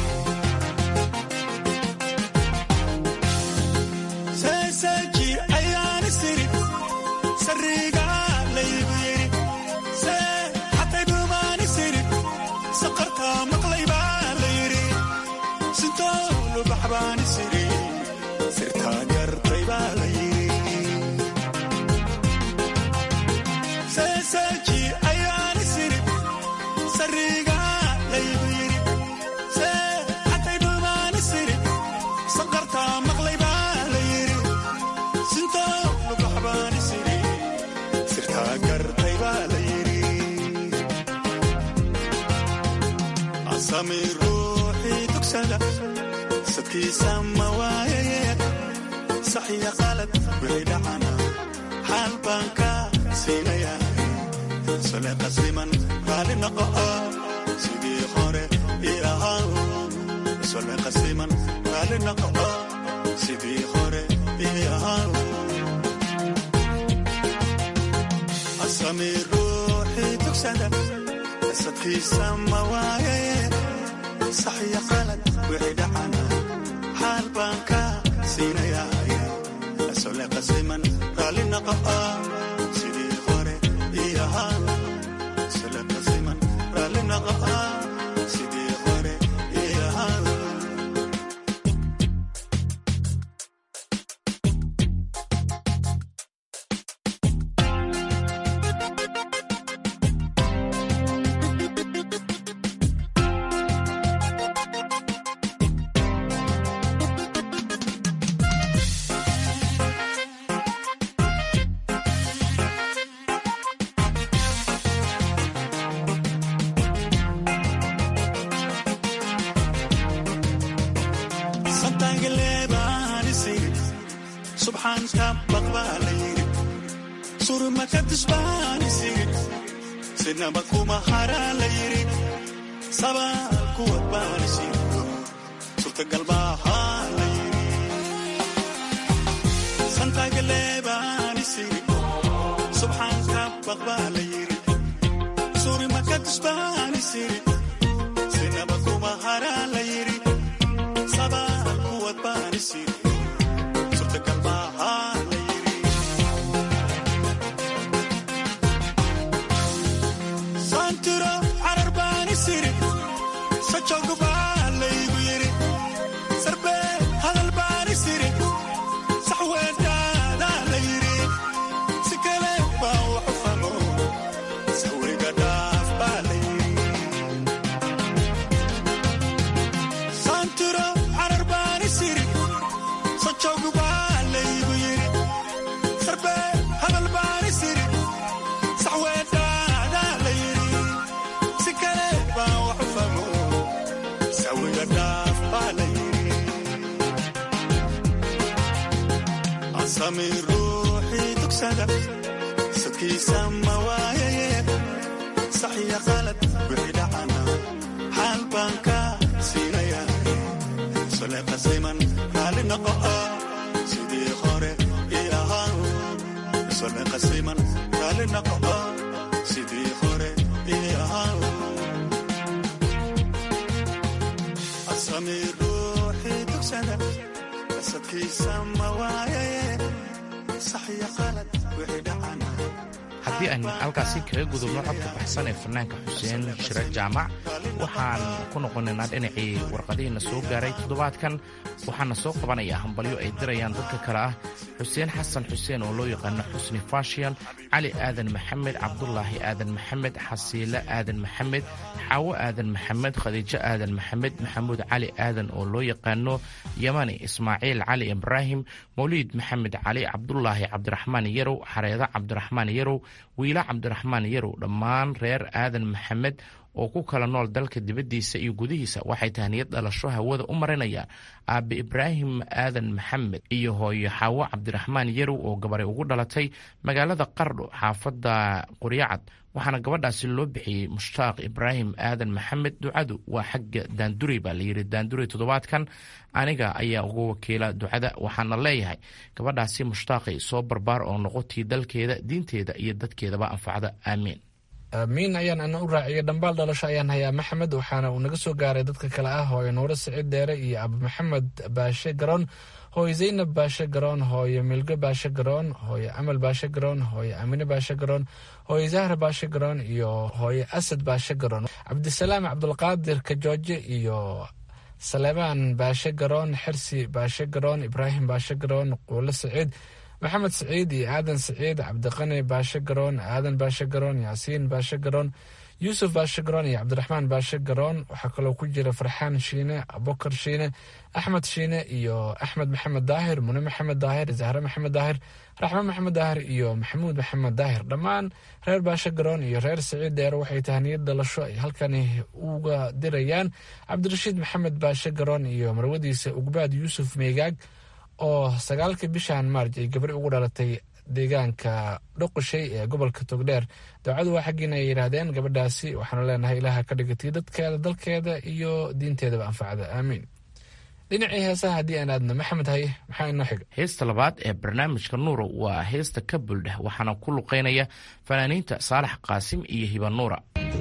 seeseji ayaani siri sariiga laygu yiri see xatay dhumaani siri saqarta maqlaybaa la yiri sintoolu baxbaani siri sirtaa gartay baa la yiri seeseji ayaani siri sariiga laygu yiri see xatay dhumaani siri saqarta maqlaybaa la yiri sintoolu baxbaani siri sirtaa gartay baa la yiri asami ruuxii tugsada sadkiisa ma waayaye saxiya qalad wixii dhacana xaal baan ka siinaya sole qasliman raali noqo sidii hore ii ahaa sole qasliman raali noqo sidii hore ii ahaa asami ruuxii tugsada sadkiisa ma waayaye saxiya qalad wixii dhacana xaal baan ka siinaya sole qasliman raali noqo sidii hore ii ahaa sole qasliman raali noqo sidii hore ii ahaa subxaanka baqbaa la yiri surma ka disbaanisir sinaba kuma haraa la yiri sabaal kuwad baanisir suurtagal baahaa la yiri santagaleebaanisir subxaanka baqbaa la yiri surma ka disbaanisir sinaba kuma haraa la yiri sabaal kuwad baanisir santiro carar baani siri sajoog baa laygu yiri sarbe hadal baani siri saxweedaadaa la yiri si kale baa waxu famo sawiga dhaaf baa la yiri samir ruuxii tugsada sadkiisa ma waayaye saxiya qalad wixii dhacana xaal baan ka siinaya sole qasiman raali noqo sidii hore ii ahaa sole qasiman raali noqo sidii hore ii ahaa samir ruuxii tugsada sadkiisa ma waayaye saxiya qalad wixii dhacana. haddii aan halkaasi kaga gudubno codka baxsan ee fanaanka xuseen shire jaamac waxaan ku noqonaynaa dhinacii warqadihiina soo gaaray toddobaadkan waxaana soo qabanayaa hambalyo ay dirayaan dadka kale ah xuseen xasan xuseen oo loo yaqaano xusni fashion, cali aadan maxamed, cabdulaahi aadan maxamed, xasiile aadan maxamed, xaawo aadan maxamed, khadiijo aadan maxamed, maxamuud cali aadan oo loo yaqaano yamani, ismaaciil cali ibraahim, mawliid maxamed cali, cabdulaahi cabdiraxmaan yarow, xareeda cabdiraxmaan yarow, wiila cabdiraxmaan yarow, dhammaan reer aadan maxamed oo ku kala nool dalka dibaddiisa iyo gudihiisa waxay tahniyad dhalasho hawada u marinayaan aabe ibraahim aadan maxamed iyo hooyo xaawo cabdiraxmaan yarow oo gabaray ugu dhalatay magaalada qardho xaafadda quryacad, waxaana gabadhaasi loo bixiyey mushtaaq ibraahim aadan maxamed. ducadu waa xagga daandurey baa layidhi. daandurey toddobaadkan aniga ayaa uga wakiila ducada, waxaana leeyahay gabadhaasi mushtaaqay soo barbaar oo noqotii dalkeeda, diinteeda iyo dadkeedaba anfacda, aamiin. aamiin ayaan ana u raaciyay. dhambaal dhalasho ayaan hayaa maxamed, waxaana uu naga soo gaaray dadka kale ah hooyo nuure siciid dheere iyo abu maxamed baashe garoon, hooyo zaynab baashe garoon, hooyo milgo baashe garoon, hooyo amal baashe garoon, hooyo amine baashe garoon, hooyo zahra baashe garoon iyo hooyo asad baashe garoon, cabdisalaam cabdulqaadir kajooje iyo saleebaan baashe garoon, xirsi baashe garoon, ibraahim baashe garoon, quule siciid, maxamed siciid iyo aadan siciid, cabdiqani baashe garoon, aadan baashe garoon, yaasiin baashe garoon, yuusuf baashe garoon iyo cabdiraxmaan baashe garoon. waxaa kaloo ku jira farxaan shiine, abubakar shiine, axmed shiine iyo axmed maxamed daahir, mune maxamed daahir, zahre maxamed daahir, raxme maxamed daahir iyo maxamuud maxamed daahir. dhammaan reer baashe garoon iyo reer siciid dheere waxay tahniyad dhalasho ay halkani uga dirayaan cabdirashiid maxamed baashe garoon iyo marwadiisa ugbaad yuusuf meegaag oo 9 bishan maarj ay gabri ugu dhalatay deegaanka dhoqoshay ee gobolka togdheer. ducadu waa xaggiina ay yidhaahdeen gabadhaasi, waxaanu leenahay ilaaha ka dhigatay dadkeeda, dalkeeda iyo diinteedaba anfacda, aamiin. dhinacii heesaha haddii aan aadno maxamed haye maxaa inoo xiga? heesta labaad ee barnaamijka nuuro waa heesta ka buldheh, waxaana ku luqeynaya fanaaniinta saalax qaasim iyo hiba nuura.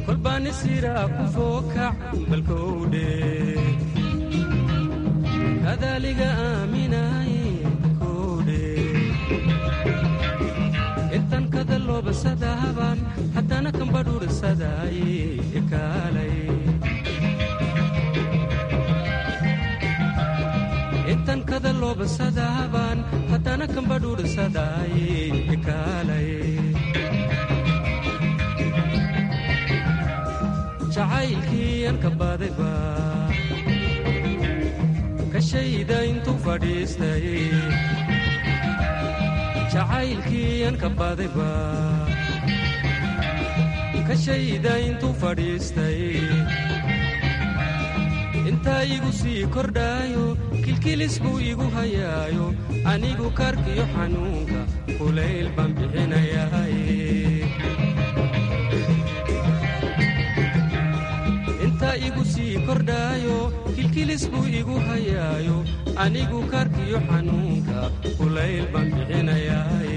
adaliga aaminaay koodhe intan kada loobasadahaban haddana kambadhuurasadaay ekaalay intan kada loobasadahaban haddana kambadhuurasadaay ekaalay jacaylkii an ka badayba kashayda intuu fadhiistay jacaylkii an ka badayba kashayda intuu fadhiistay intaa igu sii kordhaayo kilkilis buu igu hayaayo anigu karkiyo xanuunka kulayl baan bixinayahay igu sii kordhaayo kilkilis buu igu hayaayo anigu karkiyo xanuunka kulayl baan bixinayaay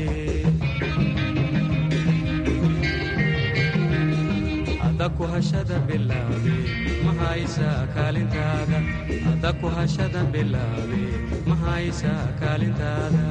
hadda ku hashada bilaabe ma haysaa kaalintaada hadda ku hashada bilaabe ma haysaa kaalintaada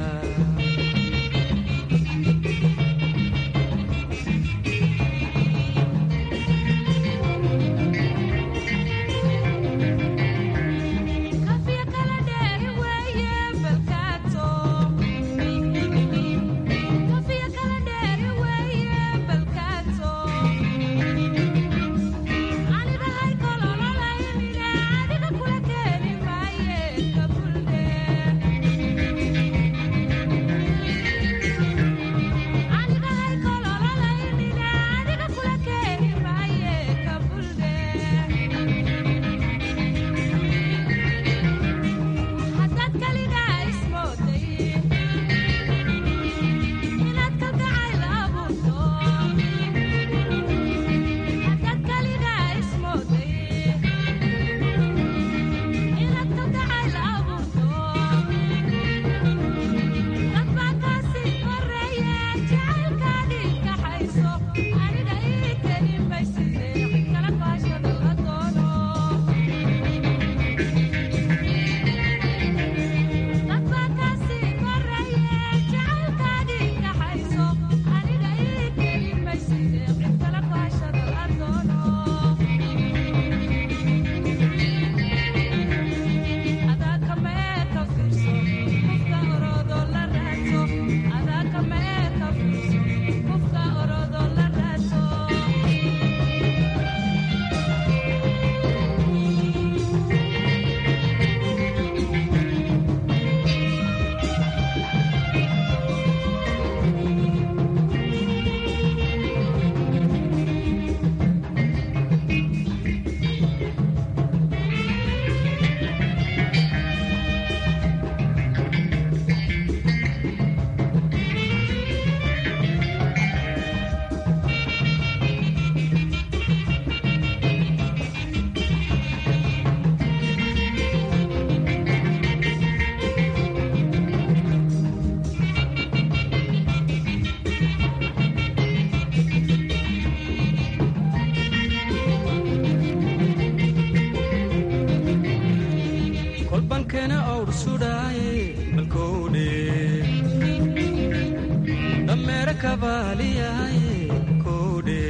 qaaliyaye koodhe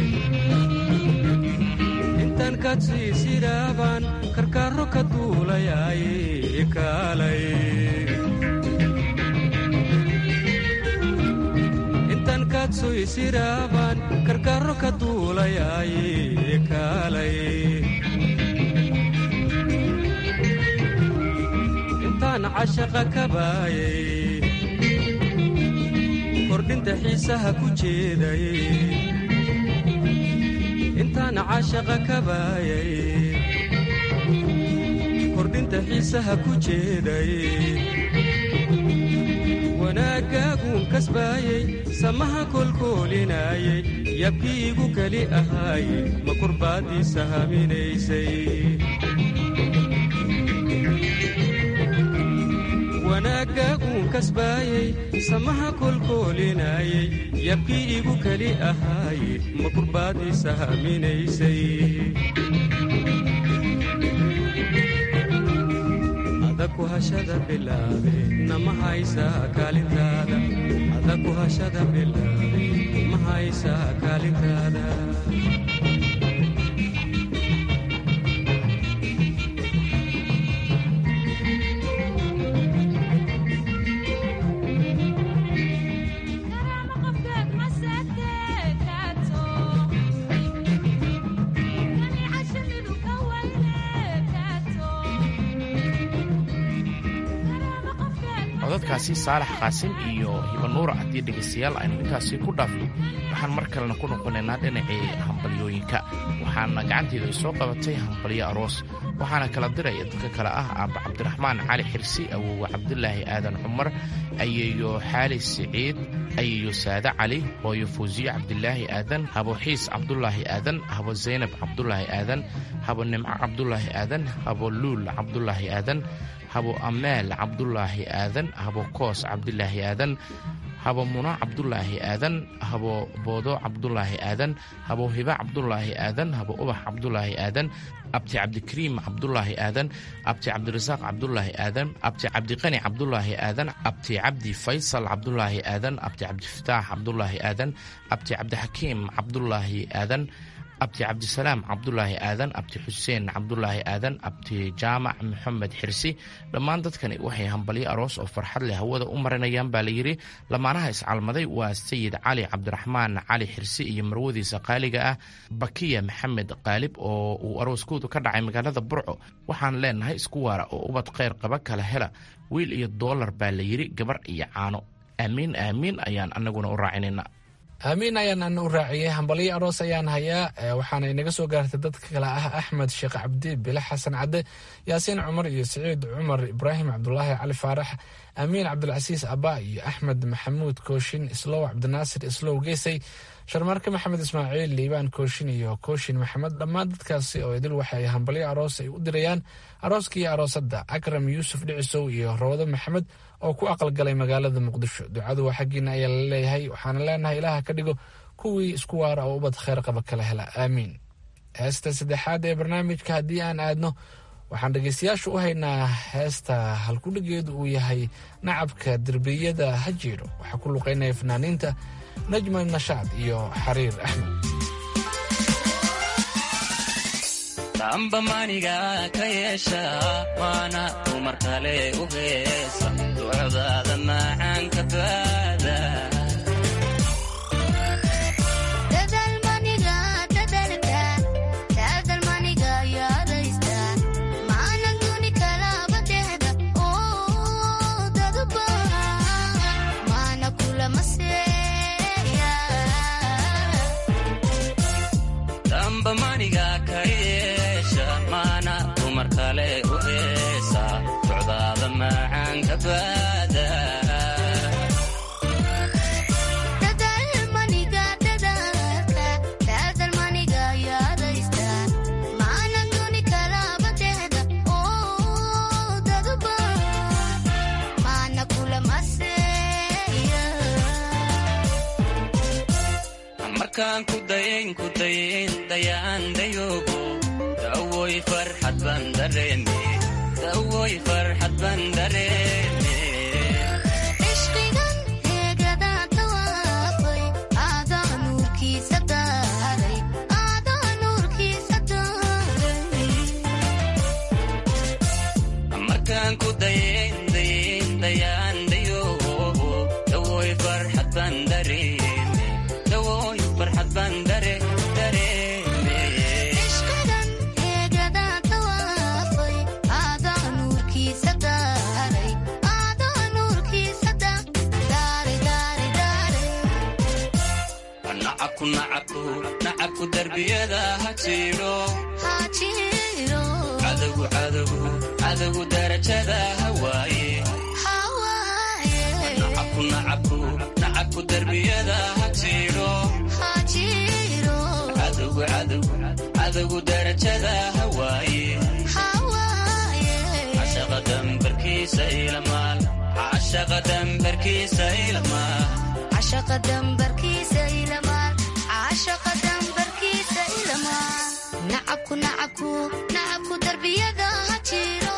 intan kadsii sidaaban karkaaro ka duulayaye kaalay intan kadsoy sidaaban karkaaro ka duulayaye kaalay intaan cashaqa kabaayay kordhinta xiisaha ku jeedayay intaan cashaqa kabaayay kordhinta xiisaha ku jeedayay wanaagaaguun kasbaayay samaha kolkoolinaayay yabkii igu keli ahaayey ma kurbaaddiisa haminaysay wanaagaaguun kasbaayay samaha kolkoolinaayay yabkii igu keli ahaayey ma kurbaaddiisa haminaysay adaku hashada bilaabe nama haysaa kaalintaada adaku hashada bilaabe ma haysaa kaalintaada codadkaasi saalax qaasim iyo hibanuura haddii dhegaystayaal aynu intaasi ku dhaafno waxaan mar kalena ku noqonaynaa dhinacii hambalyooyinka waxaana gacanteeda soo qabatay hambalyo aroos waxaana kala diraya dadka kale ah aabba cabdiraxmaan cali xirsi awowe cabdulaahi aadan cumar ayeeyo xaali siciid ayeeyo saade cali hooyo fawsiye cabdilaahi aadan habo xiis cabdulaahi aadan habo zaynab cabdulaahi aadan habo nimco cabdulaahi aadan habo luul cabdulaahi aadan habo amaal cabdulaahi aadan habo koos cabdilaahi aadan habo muna cabdulaahi aadan habo boodo cabdulaahi aadan habo hiba cabdulaahi aadan habo ubax cabdulaahi aadan abti cabdikariim cabdulaahi aadan abti cabdirasaaq cabdulaahi aadan abti cabdiqani cabdulaahi aadan abti cabdi faysal cabdulaahi aadan abti cabdifataax cabdulaahi aadan abti cabdixakiim cabdulaahi aadan abti cabdisalaam cabdulaahi aadan abti xuseen cabdulaahi aadan abti jaamac maxamed xirsi dhammaan dadkani waxay hambalyo aroos oo farxad leh hawada u marinayaan baa layidhi lamaanaha iscalmaday waa sayid cali cabdiraxmaan cali xirsi iyo marwadiisa qaaliga ah bakiya maxamed qaalib oo uu arooskoodu ka dhacay magaalada burco waxaan leenahay isku waara oo ubad kheyr qaba kala hela wiil iyo doolar baa layidhi gabar iyo caano aamiin aamiin ayaan annaguna u raacinayna aamiin ayaan ana u raaciyey hambalyo aroos ayaan hayaa waxaana inaga soo gaartay dadka kale ah axmed sheekh cabdi bile xasan cadde yaasiin cumar iyo siciid cumar ibraahim cabdulaahi cali faarax amiin cabdilcasiis abba iyo axmed maxamuud kooshin islow cabdinaasir islow geesay sharmaarke maxamed ismaaciil liibaan kooshin iyo kooshin maxamed dhammaan dadkaasi oo idil waxay hambalyo aroos ay u dirayaan arooskii aroosadda akram yuusuf dhicisow iyo roodo maxamed oo ku aqalgalay magaalada muqdisho ducadu waa xaggiina ayaa la leeyahay waxaana leenahay ilaaha ka dhigo kuwii isku waara oo ubad kheyr qaba kala hela aamiin heesta saddexaad ee barnaamijka haddii aan aadno waxaan dhegaystayaashu u haynaa heesta halkudhigeedu uu yahay nacabka derbiyada ha jiiro waxaa ku luqaynaya fanaaniinta najma nashaad iyo xariir axmed amba maniga ka yeesha waana dumar kale u heesa ducdaada macaanka baada markaan ku dayin dayaan dayoogo dawoy farxad baan dareeme dawoy farxad baan dareeme ishqigan heegadaa tawaafay nacabku darbiyada ha jiiro cadowgu darajada hawaaye nacabku darbiyada ha jiiro cadowgu darajada hawaaye cashaqa dambarkiisa ilamaal cashaqa dambarkiisa ilamaal nacabku darbiyada ha jiiro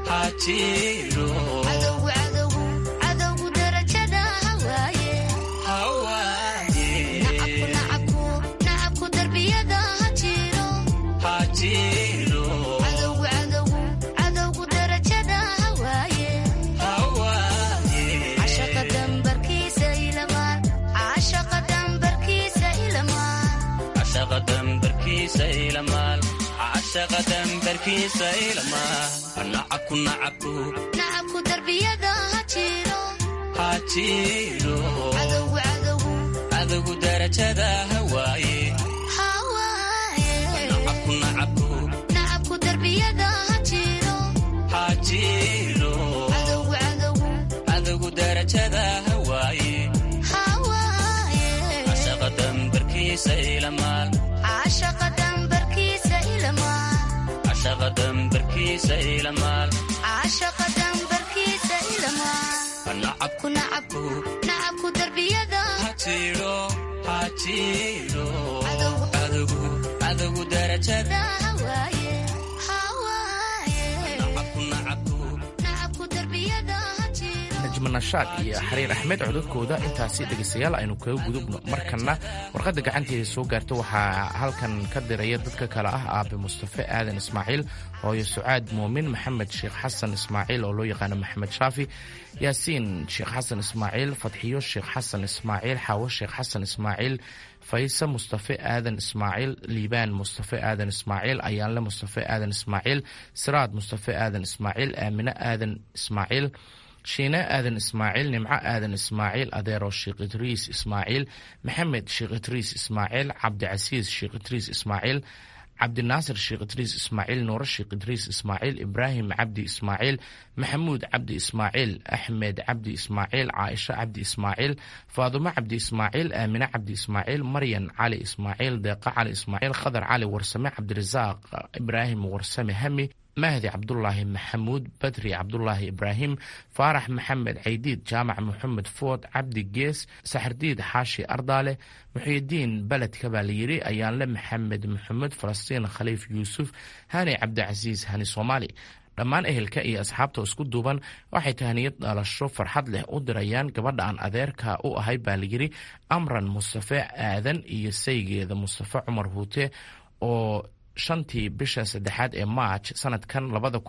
cadowgu darajada hawaaye nacabku darbiyada ha jiiro cadowgu darajada hawaaye cashaqa dambarkiisa ilamaal nacabku darbiyada ha jiiro cadowgu darajada hawaaye nacabku darbiyada ha jiiro cadowgu darajada hawaaye cashaqa dambarkiisa ilamaal nacabku darbiyada ha jiiro cadowgu darajada hawaaye najmanashaad iyo xariir axmed codadkooda intaasi dhegaystayaal aynu kaga gudubno markanna warqadda gacanteeda soo gaarta waxaa halkan ka diraya dadka kale ah aabe mustafe aadan ismaaciil hooyo sucaad muumin maxamed sheekh xasan ismaaciil oo loo yaqaano maxamed shaafi yaasiin sheekh xasan ismaaciil fadxiyo sheekh xasan ismaaciil xaawo sheekh xasan ismaaciil faysa mustafe aadan ismaaciil liibaan mustafe aadan ismaaciil ayaanle mustafe aadan ismaaciil siraad mustafe aadan ismaaciil aamine aadan ismaaciil shiine aadan ismaaciil nimco aadan ismaaciil adeero sheekh idriis ismaaciil maxamed sheekh idriis ismaaciil cabdicasiis sheekh idriis ismaaciil cabdinaasir sheekh idriis ismaaciil nuuro sheekh idriis ismaaciil ibraahim cabdi ismaaciil maxamuud cabdi ismaaciil axmed cabdi ismaaciil caaisha cabdi ismaaciil faadumo cabdi ismaaciil aamine cabdi ismaaciil maryan cali ismaaciil deeqa cali ismaaciil khadar cali warsame cabdirasaaq ibraahim warsame hami mahdi cabdulaahi maxamuud badri cabdulaahi ibraahim faarax maxamed caydiid jaamac maxamed food cabdi gees saxardiid xaashi ardaale muxiidiin beledka baa layidhi ayaanle maxamed maxamed falastiin khaliif yuusuf hani cabdicasiis hani soomaali dhammaan ehelka iyo asxaabta isku duuban waxay tahniyad dhalasho farxad leh u dirayaan gabadha aan adeerka u ahay baa layidhi amran mustafe aadan iyo saygeeda mustafe cumar huute oo 5tii bisha 3aad ee March sanadkan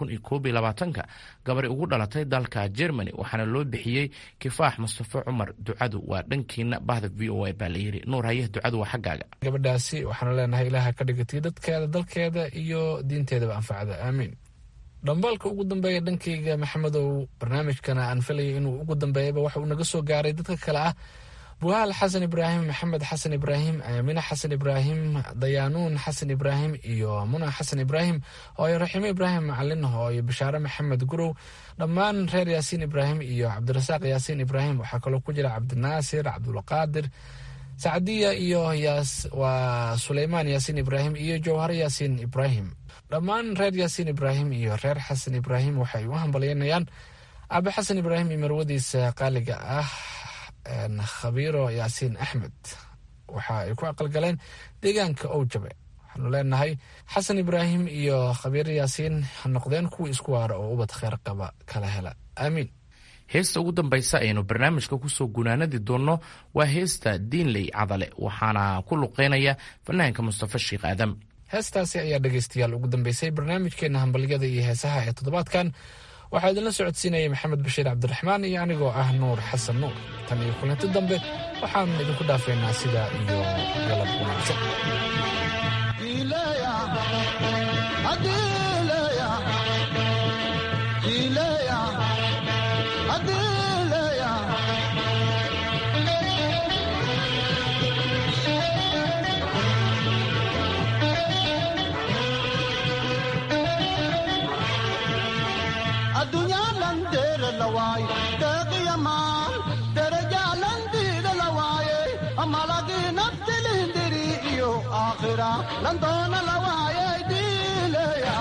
2021 gabari ugu dhalatay dalka Germany waxaana loo bixiyay Kifaax Mustafa Cumar ducadu waa dhankiina bahda VOA baa la yiri nuur hayah ducadu waa xagaaga gabadhaasi waxaana leenahay ilaaha ka dhigtay dadkeeda dalkeeda iyo diinteedaba anfacda aamiin dhambalka ugu dambeeya dhankayga maxamedow barnaamijkana aan filayo inuu ugu dambeeyaba waxa uu naga soo gaaray dadka kale ah buhaal xasan ibraahim maxamed xasan ibraahim aamina xasan ibraahim dayaanuun xasan ibraahim iyo muna xasan ibraahim hooyo raximo ibraahim macalin hooyo bishaare maxamed gurow dhammaan reer yaasiin ibraahim iyo cabdirasaaq yaasiin ibraahim waxaa kaloo ku jira cabdinaasir cabdulqaadir sacdiya iyo waa suleymaan yaasiin ibraahim iyo jawhare yaasiin ibraahim dhammaan reer yaasiin ibraahim iyo reer xasan ibraahim waxay u hambalyaynayaan aabe xasan ibraahim iyo marwadiisa qaaliga ah khabiiro yaasiin axmed waxa ay ku aqalgaleen deegaanka owjabe waxaanu leenahay xasan ibraahim iyo khabiiro yaasiin ha noqdeen kuwii isku waara oo ubad kheer qaba kala hela aamiin heesta ugu dambaysa aynu barnaamijka kusoo gunaanadi doonno waa heesta diinley cadale waxaana ku luqeynaya fanaanka mustafa sheekh aadam heestaasi ayaa dhegaystayaal ugu dambeysay barnaamijkeena hambalyada iyo heesaha ee toddobaadkan waxaa idinla socodsiinayay maxamed bashiir cabdiraxmaan iyo anigoo ah nuur xasan nuur tan iyo kulanti dambe waxaan idinku dhaafeynaa sidaa iyo galab wanaagsan aakhira landoona lawaayay diileya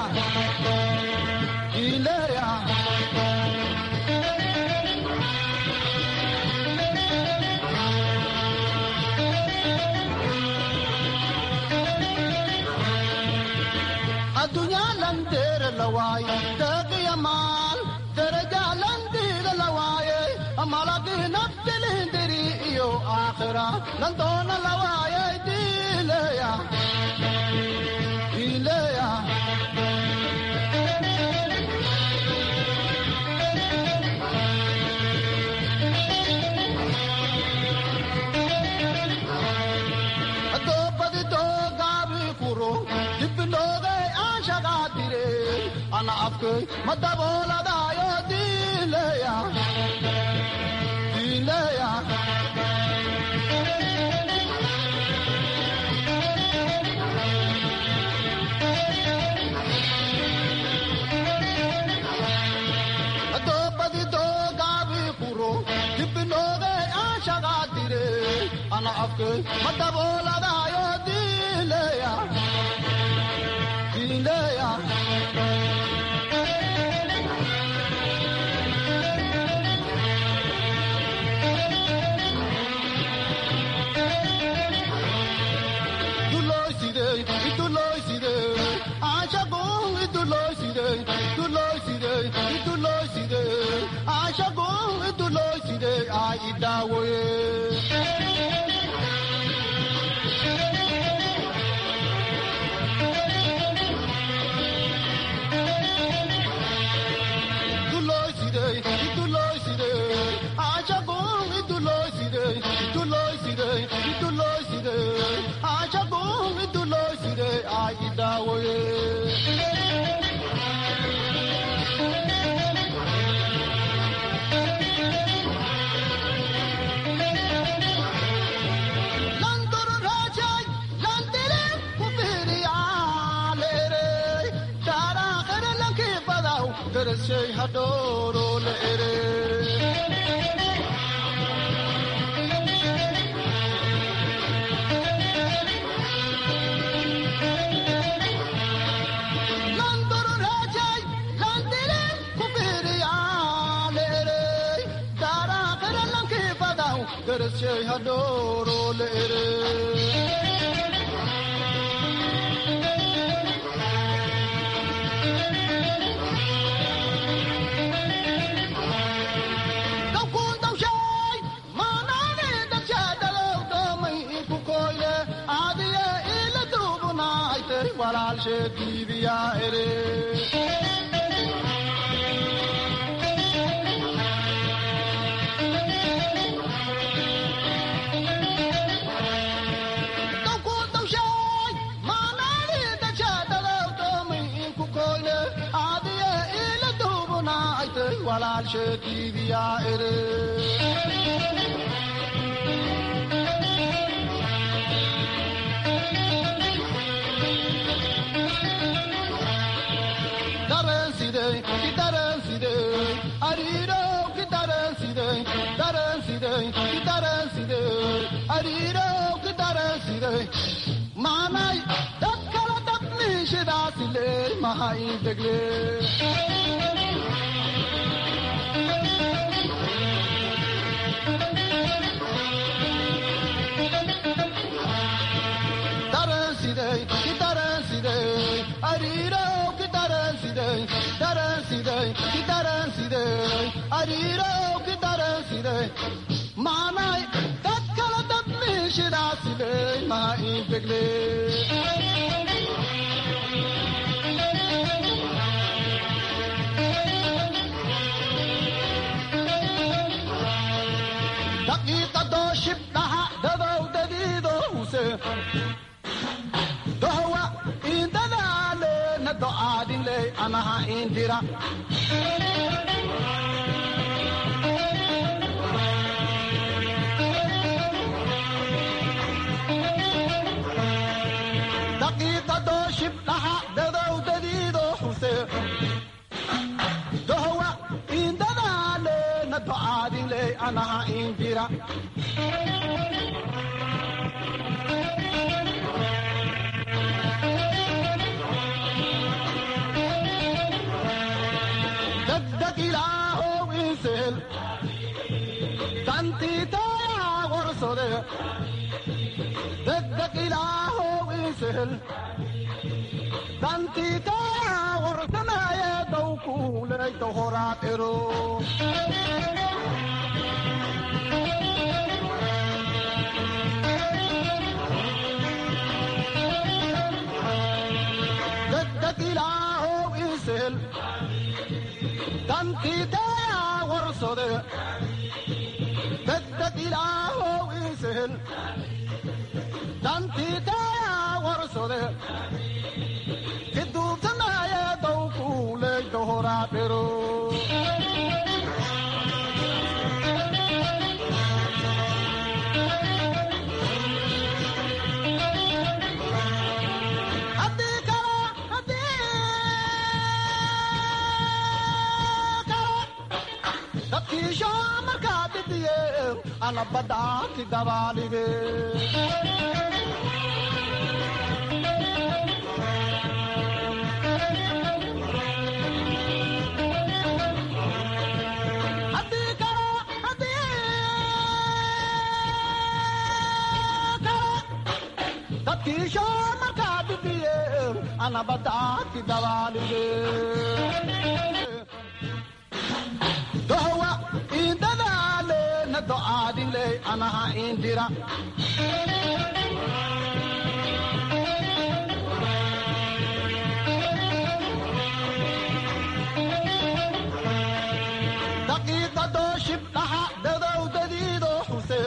diileya addunya landeer lawaay deeqiya maal daraja landiir lawaayay malagi naftilindiri iyo aakhira landoona lawaayay diileya diileya adoobadi doogaabi kuro dibinoogay aanshagaatire ana afkay ma dabooladaayo diileya diileya adoobadi doogaabi kuro dibinoogay aanshagaatire ana afkay ma dabooladaayo diileya diileya Shay hadoro leere landoro rajay landile kubiriya leere dara karalan ke badaw gar shay hadoro leere walal sheekiibiya ere walal sheekiibiya ere maanay dad kala dabniishadaasile maha integle maanay dad kala dabniishadaasile maha integle daqiiqadoo shibdhaha dadowdadiido huse dohwa indadaale na do'aadinle anaha indira daqiiqadoo shibdhaha dadowdadiido huse dohwa indadaale na do'aadinle anaha indira degdeg ilaahow ii sehel dantiitaa warsanaaye dawkuulayta horaad ero degdeg ilaahow ii sehel dantiitaa warsade degdeg ilaahow ii sehel dantiitaa warsade kiduubsanaaye dawkuulayta horaad ero dadkiisho markaa didiye ana badhaanti dabaalige dadkiisho markaa didiye ana badhaanti dabaalige dohwa indadaale na do'aadinle anaha indira daqiiqado shibdhaha dadowdadiido xuse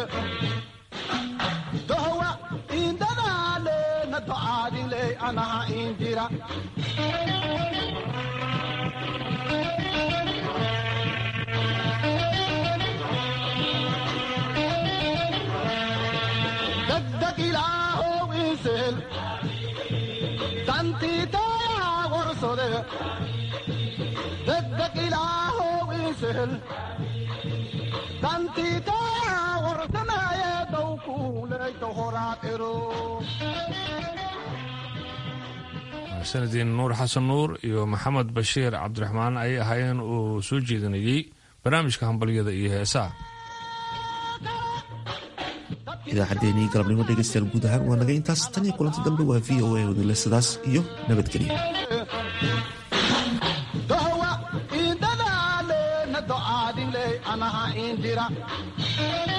dohwa indadaale na do'aadinle anaha indira degdeg ilaahow ii sehel dantiitaya warsade degdeg ilaahow ii sehel dantiitaya warsanaaye dawkuulayta horaad ero sanadiin nuur xasan nuur iyo maxamed bashiir cabdiraxmaan ay ahaayeen uu soo jeedinayey barnaamijka hambalyada iyo heesaha idaacaddeenii galabnimo dhegaystayaal guud ahaan waa naga intaas tan iyo kulanti dambe waa v o a wadile sidaas iyo nabadgelyo dohwa indadaale na do'aadinle anaha indira